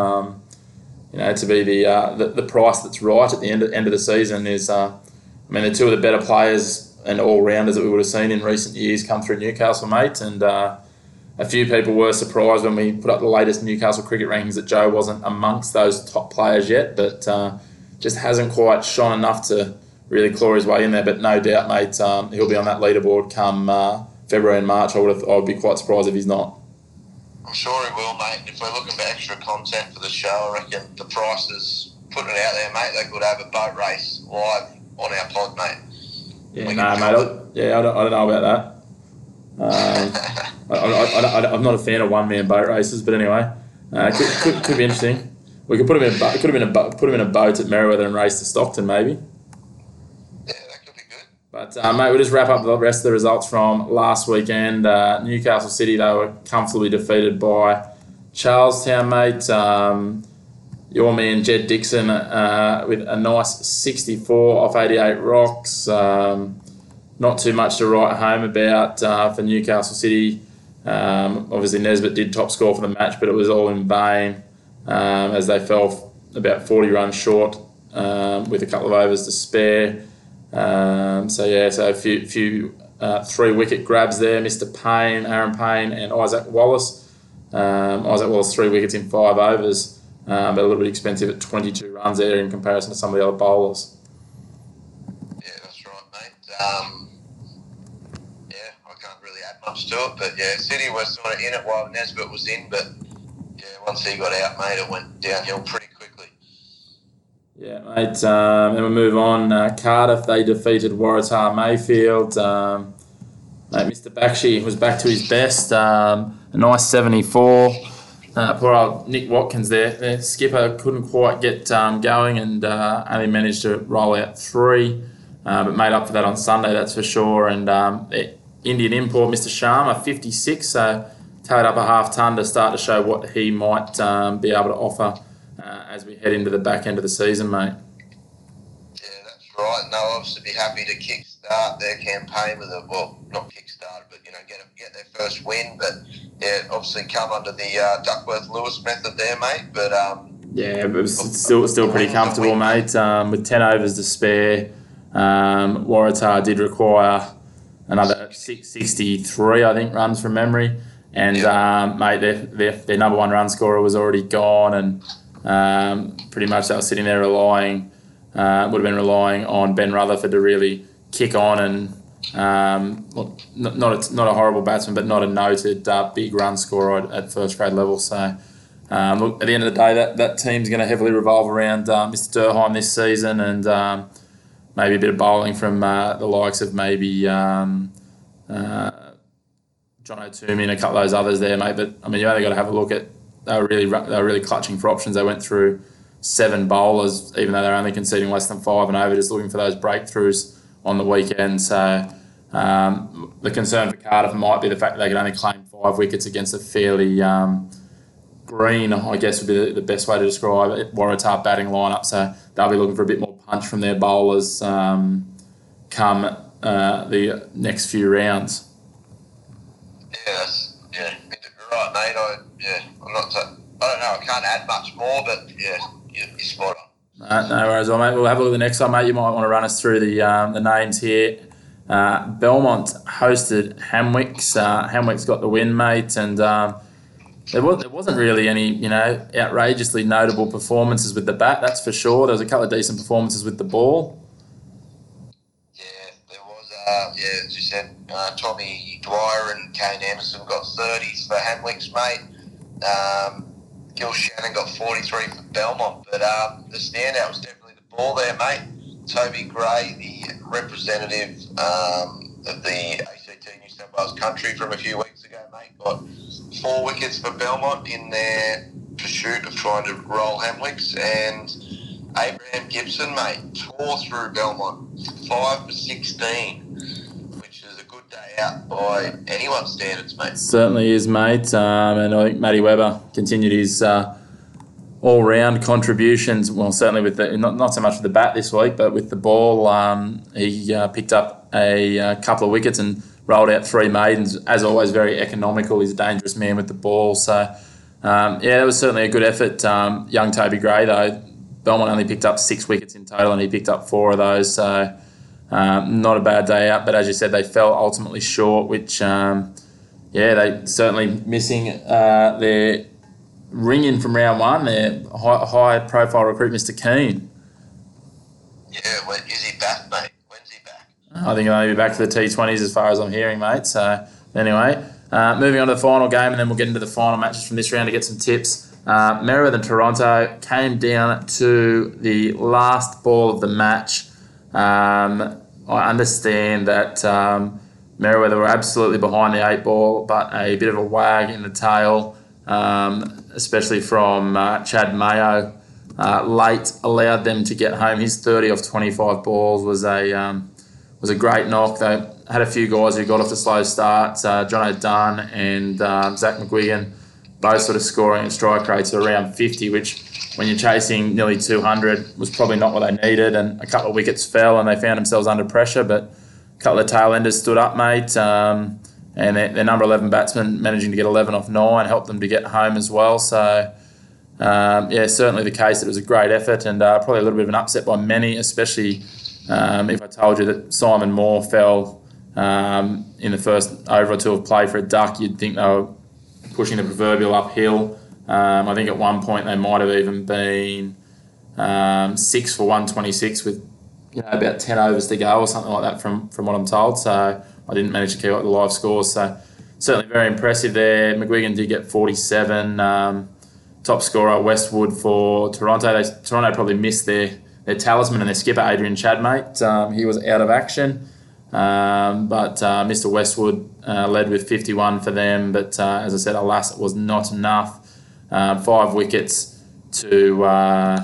To be the price that's right at the end of the season is, they're two of the better players and all-rounders that we would have seen in recent years come through Newcastle, mate. And a few people were surprised when we put up the latest Newcastle cricket rankings that Joe wasn't amongst those top players yet, but just hasn't quite shone enough to really claw his way in there. But no doubt, mate, he'll be on that leaderboard come February and March. I would be quite surprised if he's not. I'm sure he will, mate. If we're looking for extra content for the show, I reckon the Price is putting it out there, mate. They could have a boat race live on our pod, mate. Yeah, no, mate. I don't know about that. I'm not a fan of one-man boat races, but anyway, could be interesting. We could put him in a boat at Merewether and race to Stockton, maybe. Yeah, that could be good. But mate, we'll just wrap up the rest of the results from last weekend. Newcastle City, they were comfortably defeated by Charlestown, mate. Your man Jed Dixon with a nice 64 off 88 rocks. Not too much to write home about for Newcastle City. Obviously, Nesbitt did top score for the match, but it was all in vain as they fell about 40 runs short with a couple of overs to spare. So a few 3-wicket grabs there. Mr. Payne, Aaron Payne, and Isaac Wallace. Isaac Wallace 3 wickets in 5 overs. But a little bit expensive at 22 runs there in comparison to some of the other bowlers. Yeah, that's right, mate. I can't really add much to it, but City was sort of in it while Nesbitt was in, but once he got out, mate, it went downhill pretty quickly. Yeah, mate. Then we move on. Cardiff, they defeated Waratah Mayfield. Mate, Mr. Bakshi was back to his best. A nice 74. Poor old Nick Watkins there. Their skipper couldn't quite get going and only managed to roll out 3, but made up for that on Sunday, that's for sure. And the Indian import, Mr. Sharma, 56, so towed up a half ton to start to show what he might be able to offer as we head into the back end of the season, mate. Yeah, that's right. And they'll obviously be happy to kick-start their campaign with not kick-start, but get their first win. But obviously come under the Duckworth-Lewis method there, mate. But but it was still pretty comfortable, mate. With 10 overs to spare, Waratah did require another 663, I think, runs from memory. And mate, their number one run scorer was already gone, and pretty much they were sitting there would have been relying on Ben Rutherford to really kick on and. Not a horrible batsman, but not a noted big run scorer at first grade level. So, at the end of the day, that team's going to heavily revolve around Mr. Durheim this season, and maybe a bit of bowling from the likes of maybe John O'Toomey and a couple of those others there, mate. But you only got to have a look at they were really clutching for options. They went through 7 bowlers, even though they're only conceding less than 5 and over, just looking for those breakthroughs on the weekend. So the concern for Cardiff might be the fact that they could only claim 5 wickets against a fairly green, I guess would be the best way to describe it, Waratah batting lineup. So they'll be looking for a bit more punch from their bowlers come the next few rounds. You're right, mate. I don't know. I can't add much more, but you're spot on. No worries, mate. We'll have a look at the next one, mate. You might want to run us through the names here. Belmont hosted Hamwicks. Hamwicks got the win, mate, and there wasn't really any outrageously notable performances with the bat. That's for sure. There was a couple of decent performances with the ball. Yeah, there was. As you said, Tommy Dwyer and Kane Emerson got 30s for Hamwicks, mate. Gil Shannon got 43 for Belmont, but the standout was definitely the ball there, mate. Toby Gray, the representative of the ACT New South Wales country from a few weeks ago, mate, got 4 wickets for Belmont in their pursuit of trying to roll Hamwicks, and Abraham Gibson, mate, tore through Belmont, 5 for 16, which is a good day out by anyone's standards, mate. Certainly is, mate. And I think Matty Webber continued his all-round contributions. Well, certainly with the not so much with the bat this week, but with the ball, he picked up a couple of wickets and rolled out 3 maidens. As always, very economical. He's a dangerous man with the ball. So, that was certainly a good effort. Young Toby Gray, though, Belmont only picked up 6 wickets in total, and he picked up 4 of those. So, not a bad day out. But as you said, they fell ultimately short, which, they certainly missing their ring-in from round 1, their high-profile recruit, Mr. Keane. Yeah, is he back, mate? When's he back? I think he'll only be back to the T20s as far as I'm hearing, mate. So, anyway, moving on to the final game, and then we'll get into the final matches from this round to get some tips. Merriweather and Toronto came down to the last ball of the match. I understand that Merriweather were absolutely behind the 8 ball, but a bit of a wag in the tail, especially from Chad Mayo, late allowed them to get home. His 30 off 25 balls was a great knock. They had a few guys who got off to slow starts. John O'Dunn and Zach McGuigan both sort of scoring at strike rates of around 50, which when you're chasing nearly 200 was probably not what they needed. And a couple of wickets fell and they found themselves under pressure, but a couple of tail enders stood up, mate. And their number 11 batsman managing to get 11 off 9 helped them to get home as well. So, certainly the case that it was a great effort and probably a little bit of an upset by many, especially if I told you that Simon Moore fell in the first over or two of play for a duck. You'd think they were pushing the proverbial uphill. I think at one point they might have even been 6 for 126 with about 10 overs to go or something like that from what I'm told. So I didn't manage to keep up the live scores. So certainly very impressive there. McGuigan did get 47. Top scorer Westwood for Toronto. Toronto probably missed their talisman and their skipper Adrian Chadmate. He was out of action. But Mr. Westwood led with 51 for them. But as I said, alas, it was not enough. 5 wickets to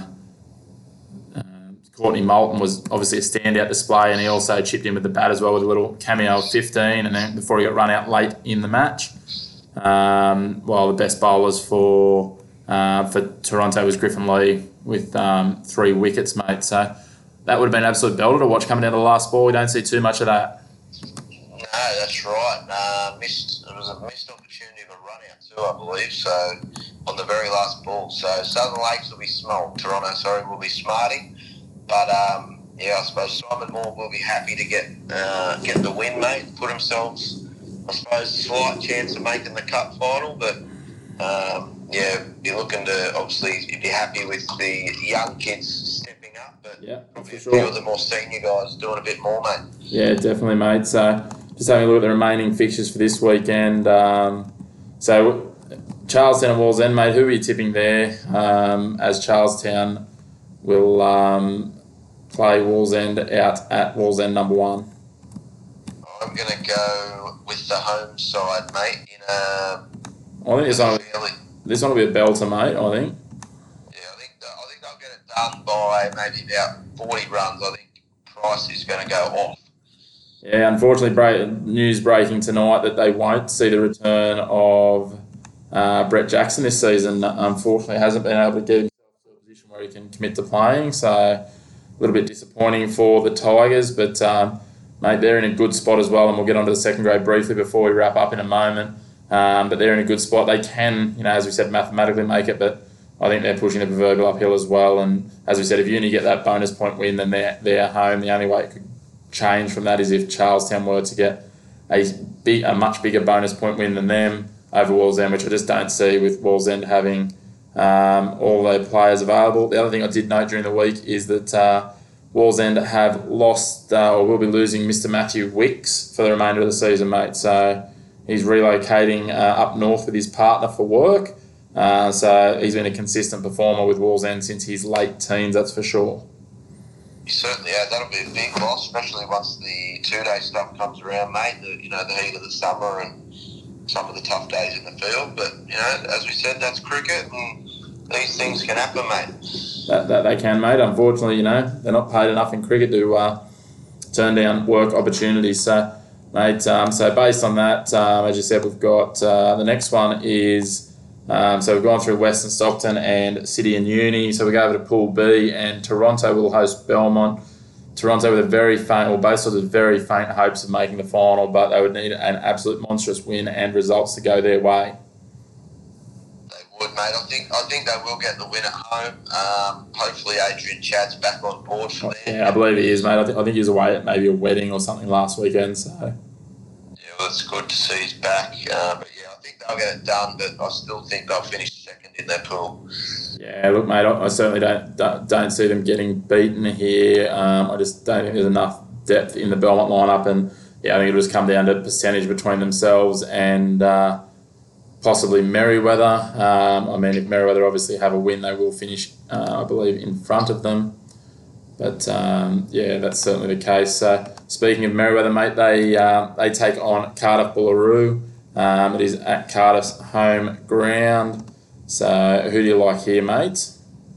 Courtney Moulton was obviously a standout display, and he also chipped in with the bat as well with a little cameo of 15, and then before he got run out late in the match. While the best bowlers for Toronto was Griffin Lee with 3 wickets, mate. So that would have been an absolute belter to watch coming down to the last ball. We don't see too much of that. No, that's right. It was a missed opportunity of a run out too, I believe. So on the very last ball. So Southern Lakes will be Toronto will be smarting. But I suppose Simon Moore will be happy to get the win, mate. Put themselves, I suppose, a slight chance of making the cup final. But you're looking to obviously be happy with the young kids stepping up. But probably a few of the more senior guys doing a bit more, mate. Yeah, definitely, mate. So just having a look at the remaining fixtures for this weekend. So Charlestown and Wallsend, mate. Who are you tipping there? As Charlestown will play Wallsend out at Wallsend number 1. I'm going to go with the home side, mate. I think this one will be a belter, mate. I think. Yeah, I think they'll get it done by maybe about 40 runs. I think Price is going to go off. Yeah, unfortunately, news breaking tonight that they won't see the return of Brett Jackson this season. Unfortunately, hasn't been able to get himself to a position where he can commit to playing. So a little bit disappointing for the Tigers, but mate, they're in a good spot as well. And we'll get onto the second grade briefly before we wrap up in a moment. But they're in a good spot. They can, as we said, mathematically make it, but I think they're pushing the proverbial uphill as well. And as we said, if Uni get that bonus point win, then they're home. The only way it could change from that is if Charlestown were to get a much bigger bonus point win than them over Wallsend, which I just don't see with Wallsend having all their players available. The other thing I did note during the week is that Wallsend have lost or will be losing Mr. Matthew Wicks for the remainder of the season, mate. So he's relocating up north with his partner for work. So he's been a consistent performer with Wallsend since his late teens, that's for sure. Certainly, that'll be a big loss, especially once the 2-day stuff comes around, mate. The heat of the summer and some of the tough days in the field. But, as we said, that's cricket and these things can happen, mate. that they can, mate. Unfortunately, they're not paid enough in cricket to turn down work opportunities. So, mate, so based on that, as you said, we've got the next one is, so we've gone through Western Stockton and City and Uni. So we go over to Pool B, and Toronto will host Belmont. Toronto with a very faint, or both sorts of very faint hopes of making the final, but they would need an absolute monstrous win and results to go their way. Would, mate. I think they will get the win at home. Hopefully Adrian Chadd's back on board for them. Yeah, I believe he is, mate. I think he was away at maybe a wedding or something last weekend. So yeah, well, it's good to see he's back. But yeah, I think they'll get it done. But I still think they'll finish second in their pool. Yeah, look, mate. I certainly don't see them getting beaten here. I just don't think there's enough depth in the Belmont lineup, and yeah, I think it'll just come down to percentage between themselves and. Possibly Merriweather. I mean, if Merriweather obviously have a win, they will finish, I believe, in front of them. But yeah, that's certainly the case. So speaking of Merriweather, mate, they take on Cardiff Bullaroo. It is at Cardiff's home ground. So who do you like here, mate?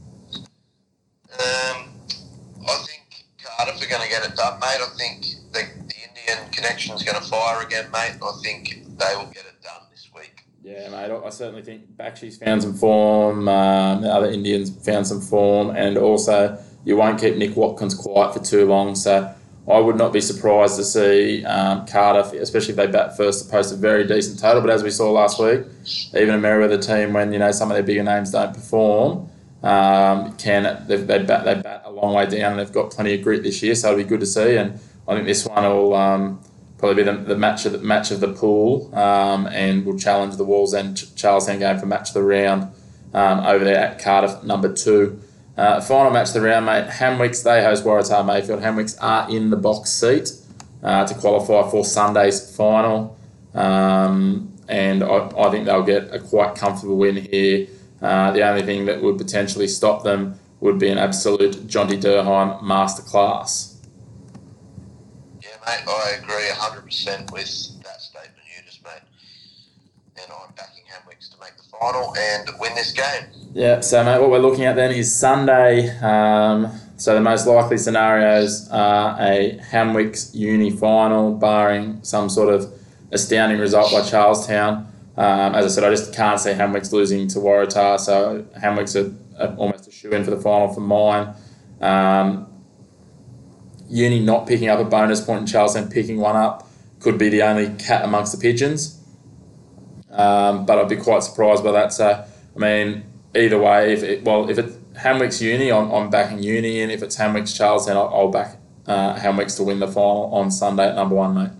I think Cardiff are going to get it done, mate. I think the Indian connection is going to fire again, mate. I think they will get it done this week. Yeah, mate, I certainly think Bakshi's found some form, the other Indians found some form, and also you won't keep Nick Watkins quiet for too long, so I would not be surprised to see Cardiff, especially if they bat first, to post a very decent total, but as we saw last week, even a Merriweather team, when some of their bigger names don't perform, they bat a long way down, and they've got plenty of grit this year, so it'll be good to see, and I think this one will... probably be the match of the pool, and will challenge the Wallsend Charlestown game for match of the round over there at Cardiff, number 2. Final match of the round, mate. Hamwicks, they host Waratah Mayfield. Hamwicks are in the box seat to qualify for Sunday's final, and I think they'll get a quite comfortable win here. The only thing that would potentially stop them would be an absolute Jonty Durheim masterclass. Mate, I agree 100% with that statement you just made. And I'm backing Hamwicks to make the final and win this game. Yeah, so, mate, what we're looking at then is Sunday. So the most likely scenarios are a Hamwicks Uni final, barring some sort of astounding result by Charlestown. As I said, I just can't see Hamwicks losing to Waratah, so Hamwicks are almost a shoe-in for the final for mine. Uni not picking up a bonus point and Charlestown picking one up could be the only cat amongst the pigeons. But I'd be quite surprised by that. So, I mean, either way, if it's Hamwicks Uni, I'm backing Uni, and if it's Hamwicks Charlestown, I'll back Hamwicks to win the final on Sunday at number 1, mate.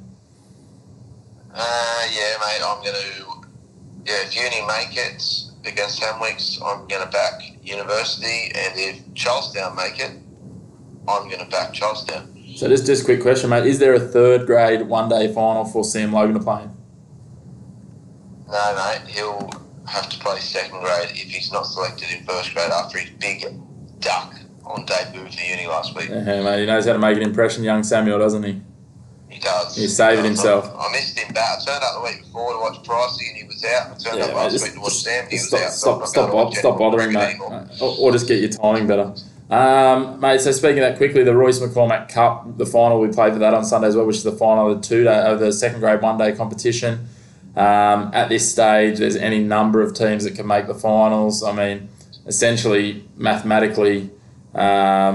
Yeah, mate, I'm going to... Yeah, if Uni make it against Hamwicks, I'm going to back University, and if Charlestown make it, I'm going to back Charlestown. So just a quick question, mate. Is there a third grade one-day final for Sam Logan to play in? No, mate. He'll have to play second grade if he's not selected in first grade after his big duck on debut for Uni last week. Yeah, mate. He knows how to make an impression, young Samuel, doesn't he? He does. He's saving himself. I missed him back. I turned up the week before to watch Pricey and he was out. I turned up last week to watch Sam. He was out. Stop bothering, mate. Or just get your timing better. Mate, so speaking of that quickly, the Royce McCormack Cup, the final, we played for that on Sunday as well, which is the final of the second grade one-day competition. At this stage, there's any number of teams that can make the finals. I mean, essentially, mathematically, I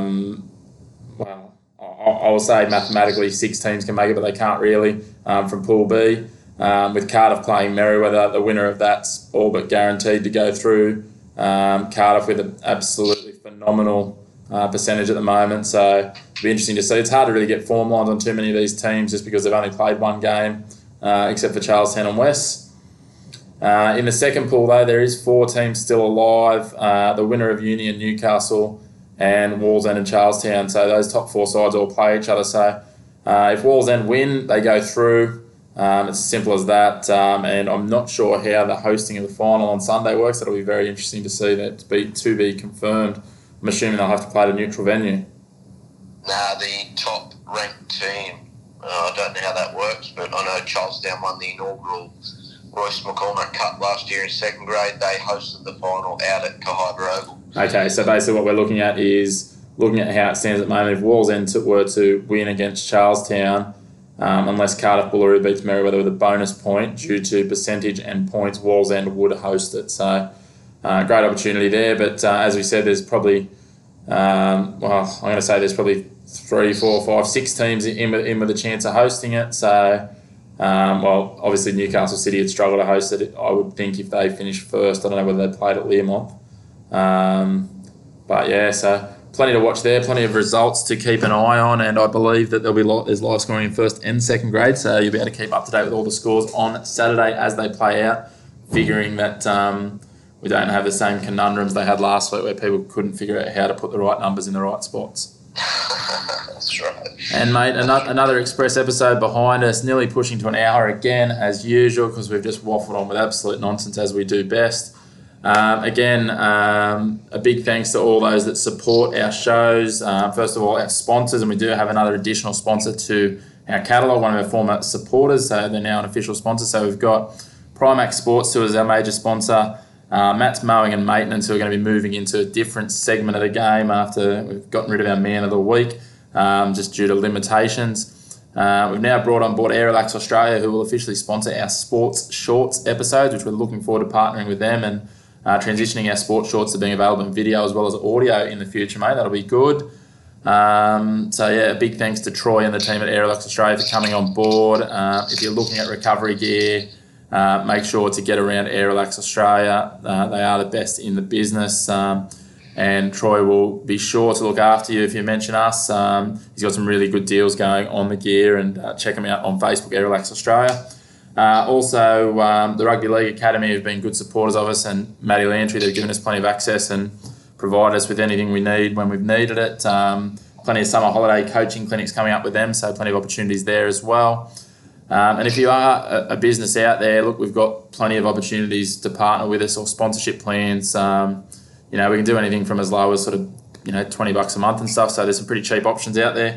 will say mathematically 6 teams can make it, but they can't really from Pool B. With Cardiff playing Merriweather, the winner of that's all but guaranteed to go through. Cardiff with an absolutely phenomenal percentage at the moment, so it'll be interesting to see. It's hard to really get form lines on too many of these teams just because they've only played one game, except for Charlestown and West. In the second pool, though, there is 4 teams still alive. The winner of Uni and Newcastle and Wallsend and Charlestown, so those top 4 sides all play each other. So if Wallsend win, they go through. It's as simple as that, and I'm not sure how the hosting of the final on Sunday works. That'll be very interesting to see. That to be confirmed. I'm assuming they'll have to play at a neutral venue. Nah, the top ranked team. I don't know how that works, but I know Charlestown won the inaugural Royce McCormack Cup last year in second grade. They hosted the final out at Cohiba Oval. Okay, so basically what we're looking at is looking at how it stands at the moment. If Wallsend were to win against Charlestown, unless Cardiff Boolaroo beats Merewether with a bonus point due to percentage and points, Wallsend would host it. So great opportunity there. But as we said, there's probably, I'm going to say there's probably 3, 4, 5, 6 teams in with a chance of hosting it. So, obviously Newcastle City would struggle to host it, I would think, if they finished first. I don't know whether they played at Learmonth. But yeah, so plenty to watch there, plenty of results to keep an eye on, and I believe that there's live scoring in first and second grade, so you'll be able to keep up to date with all the scores on Saturday as they play out, figuring that we don't have the same conundrums they had last week where people couldn't figure out how to put the right numbers in the right spots. That's right. And mate, another Express episode behind us, nearly pushing to an hour again as usual, because we've just waffled on with absolute nonsense as we do best. A big thanks to all those that support our shows. First of all, our sponsors, and we do have another additional sponsor to our catalogue, one of our former supporters, so they're now an official sponsor. So we've got Primax Sports, who is our major sponsor, Matt's Mowing and Maintenance, who are going to be moving into a different segment of the game after we've gotten rid of our Man of the Week, just due to limitations. We've now brought on board Airrelax Australia, who will officially sponsor our Sports Shorts episodes, which we're looking forward to partnering with them and transitioning our sports shorts to being available in video as well as audio in the future, mate. That'll be good. A big thanks to Troy and the team at Airrelax Australia for coming on board. If you're looking at recovery gear, make sure to get around Airrelax Australia. They are the best in the business, and Troy will be sure to look after you if you mention us. He's got some really good deals going on the gear, and check him out on Facebook, Airrelax Australia. The Rugby League Academy have been good supporters of us, and Matty Lantry, they've given us plenty of access and provided us with anything we need when we've needed it. Plenty of summer holiday coaching clinics coming up with them, so plenty of opportunities there as well. And if you are a business out there, look, we've got plenty of opportunities to partner with us or sponsorship plans. We can do anything from as low as sort of, $20 a month and stuff, so there's some pretty cheap options out there.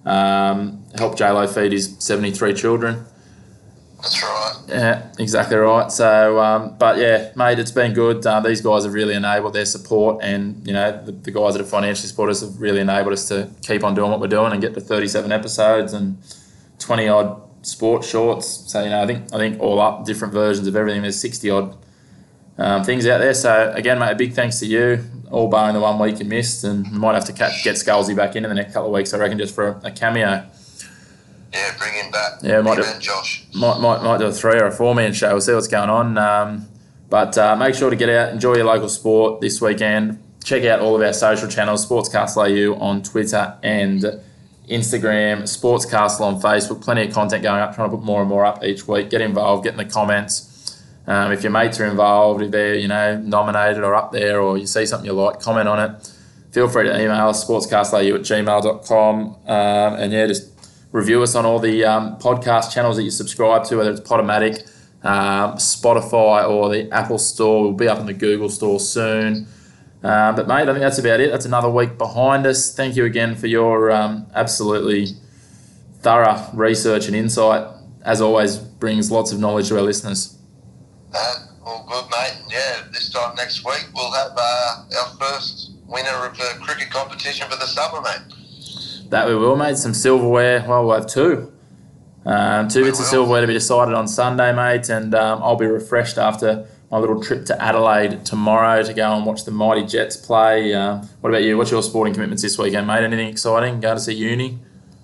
Help J-Lo feed his 73 children. That's right. Yeah, exactly right. So, mate, it's been good. These guys have really enabled their support, and, the guys that have financially supported us have really enabled us to keep on doing what we're doing and get to 37 episodes and 20-odd sports shorts. So, I think all up, different versions of everything, there's 60-odd things out there. So, again, mate, a big thanks to you, all barring the 1 week you missed, and we might have to get Scalzi back in the next couple of weeks, I reckon, just for a cameo. Yeah, bring him back. Yeah, might Josh. Might do a 3 or a 4-man show. We'll see what's going on. But make sure to get out, enjoy your local sport this weekend. Check out all of our social channels, Sportscastle AU on Twitter and Instagram, Sportscastle on Facebook. Plenty of content going up, trying to put more and more up each week. Get involved, get in the comments. If your mates are involved, if they're nominated or up there, or you see something you like, comment on it. Feel free to email us, sportscastlau@gmail.com. Just review us on all the podcast channels that you subscribe to, whether it's Podomatic, Spotify, or the Apple Store. We'll be up in the Google Store soon. But, mate, I think that's about it. That's another week behind us. Thank you again for your absolutely thorough research and insight. As always, brings lots of knowledge to our listeners. All good, mate. Yeah, this time next week we'll have our first winner of the cricket competition for the summer, mate. That we will, mate. Some silverware. Well, we'll have 2. 2 bits of silverware to be decided on Sunday, mate. And I'll be refreshed after my little trip to Adelaide tomorrow to go and watch the Mighty Jets play. What about you? What's your sporting commitments this weekend, mate? Anything exciting? Going to see uni?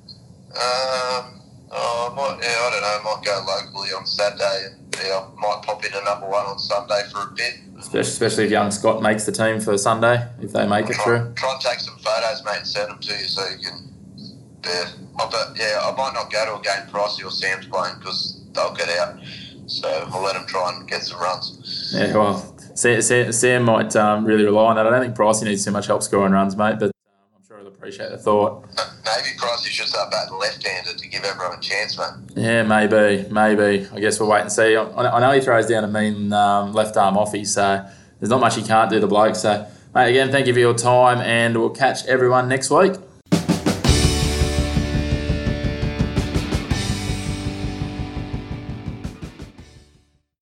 I don't know. I might go locally on Saturday, and I might pop into number 1 on Sunday for a bit. Especially if young Scott makes the team for Sunday, if they make it through. Try and take some photos, mate, and send them to you so you can. I might not go to a game Pricey or Sam's playing because they'll get out. So I'll let them try and get some runs. Yeah, well, Sam might really rely on that. I don't think Pricey needs too much help scoring runs, mate, but I'm sure he'll appreciate the thought. Maybe Pricey should start batting left-handed to give everyone a chance, mate. Yeah, maybe. I guess we'll wait and see. I know he throws down a mean left arm offie, so there's not much he can't do, the bloke. So, mate, again, thank you for your time, and we'll catch everyone next week.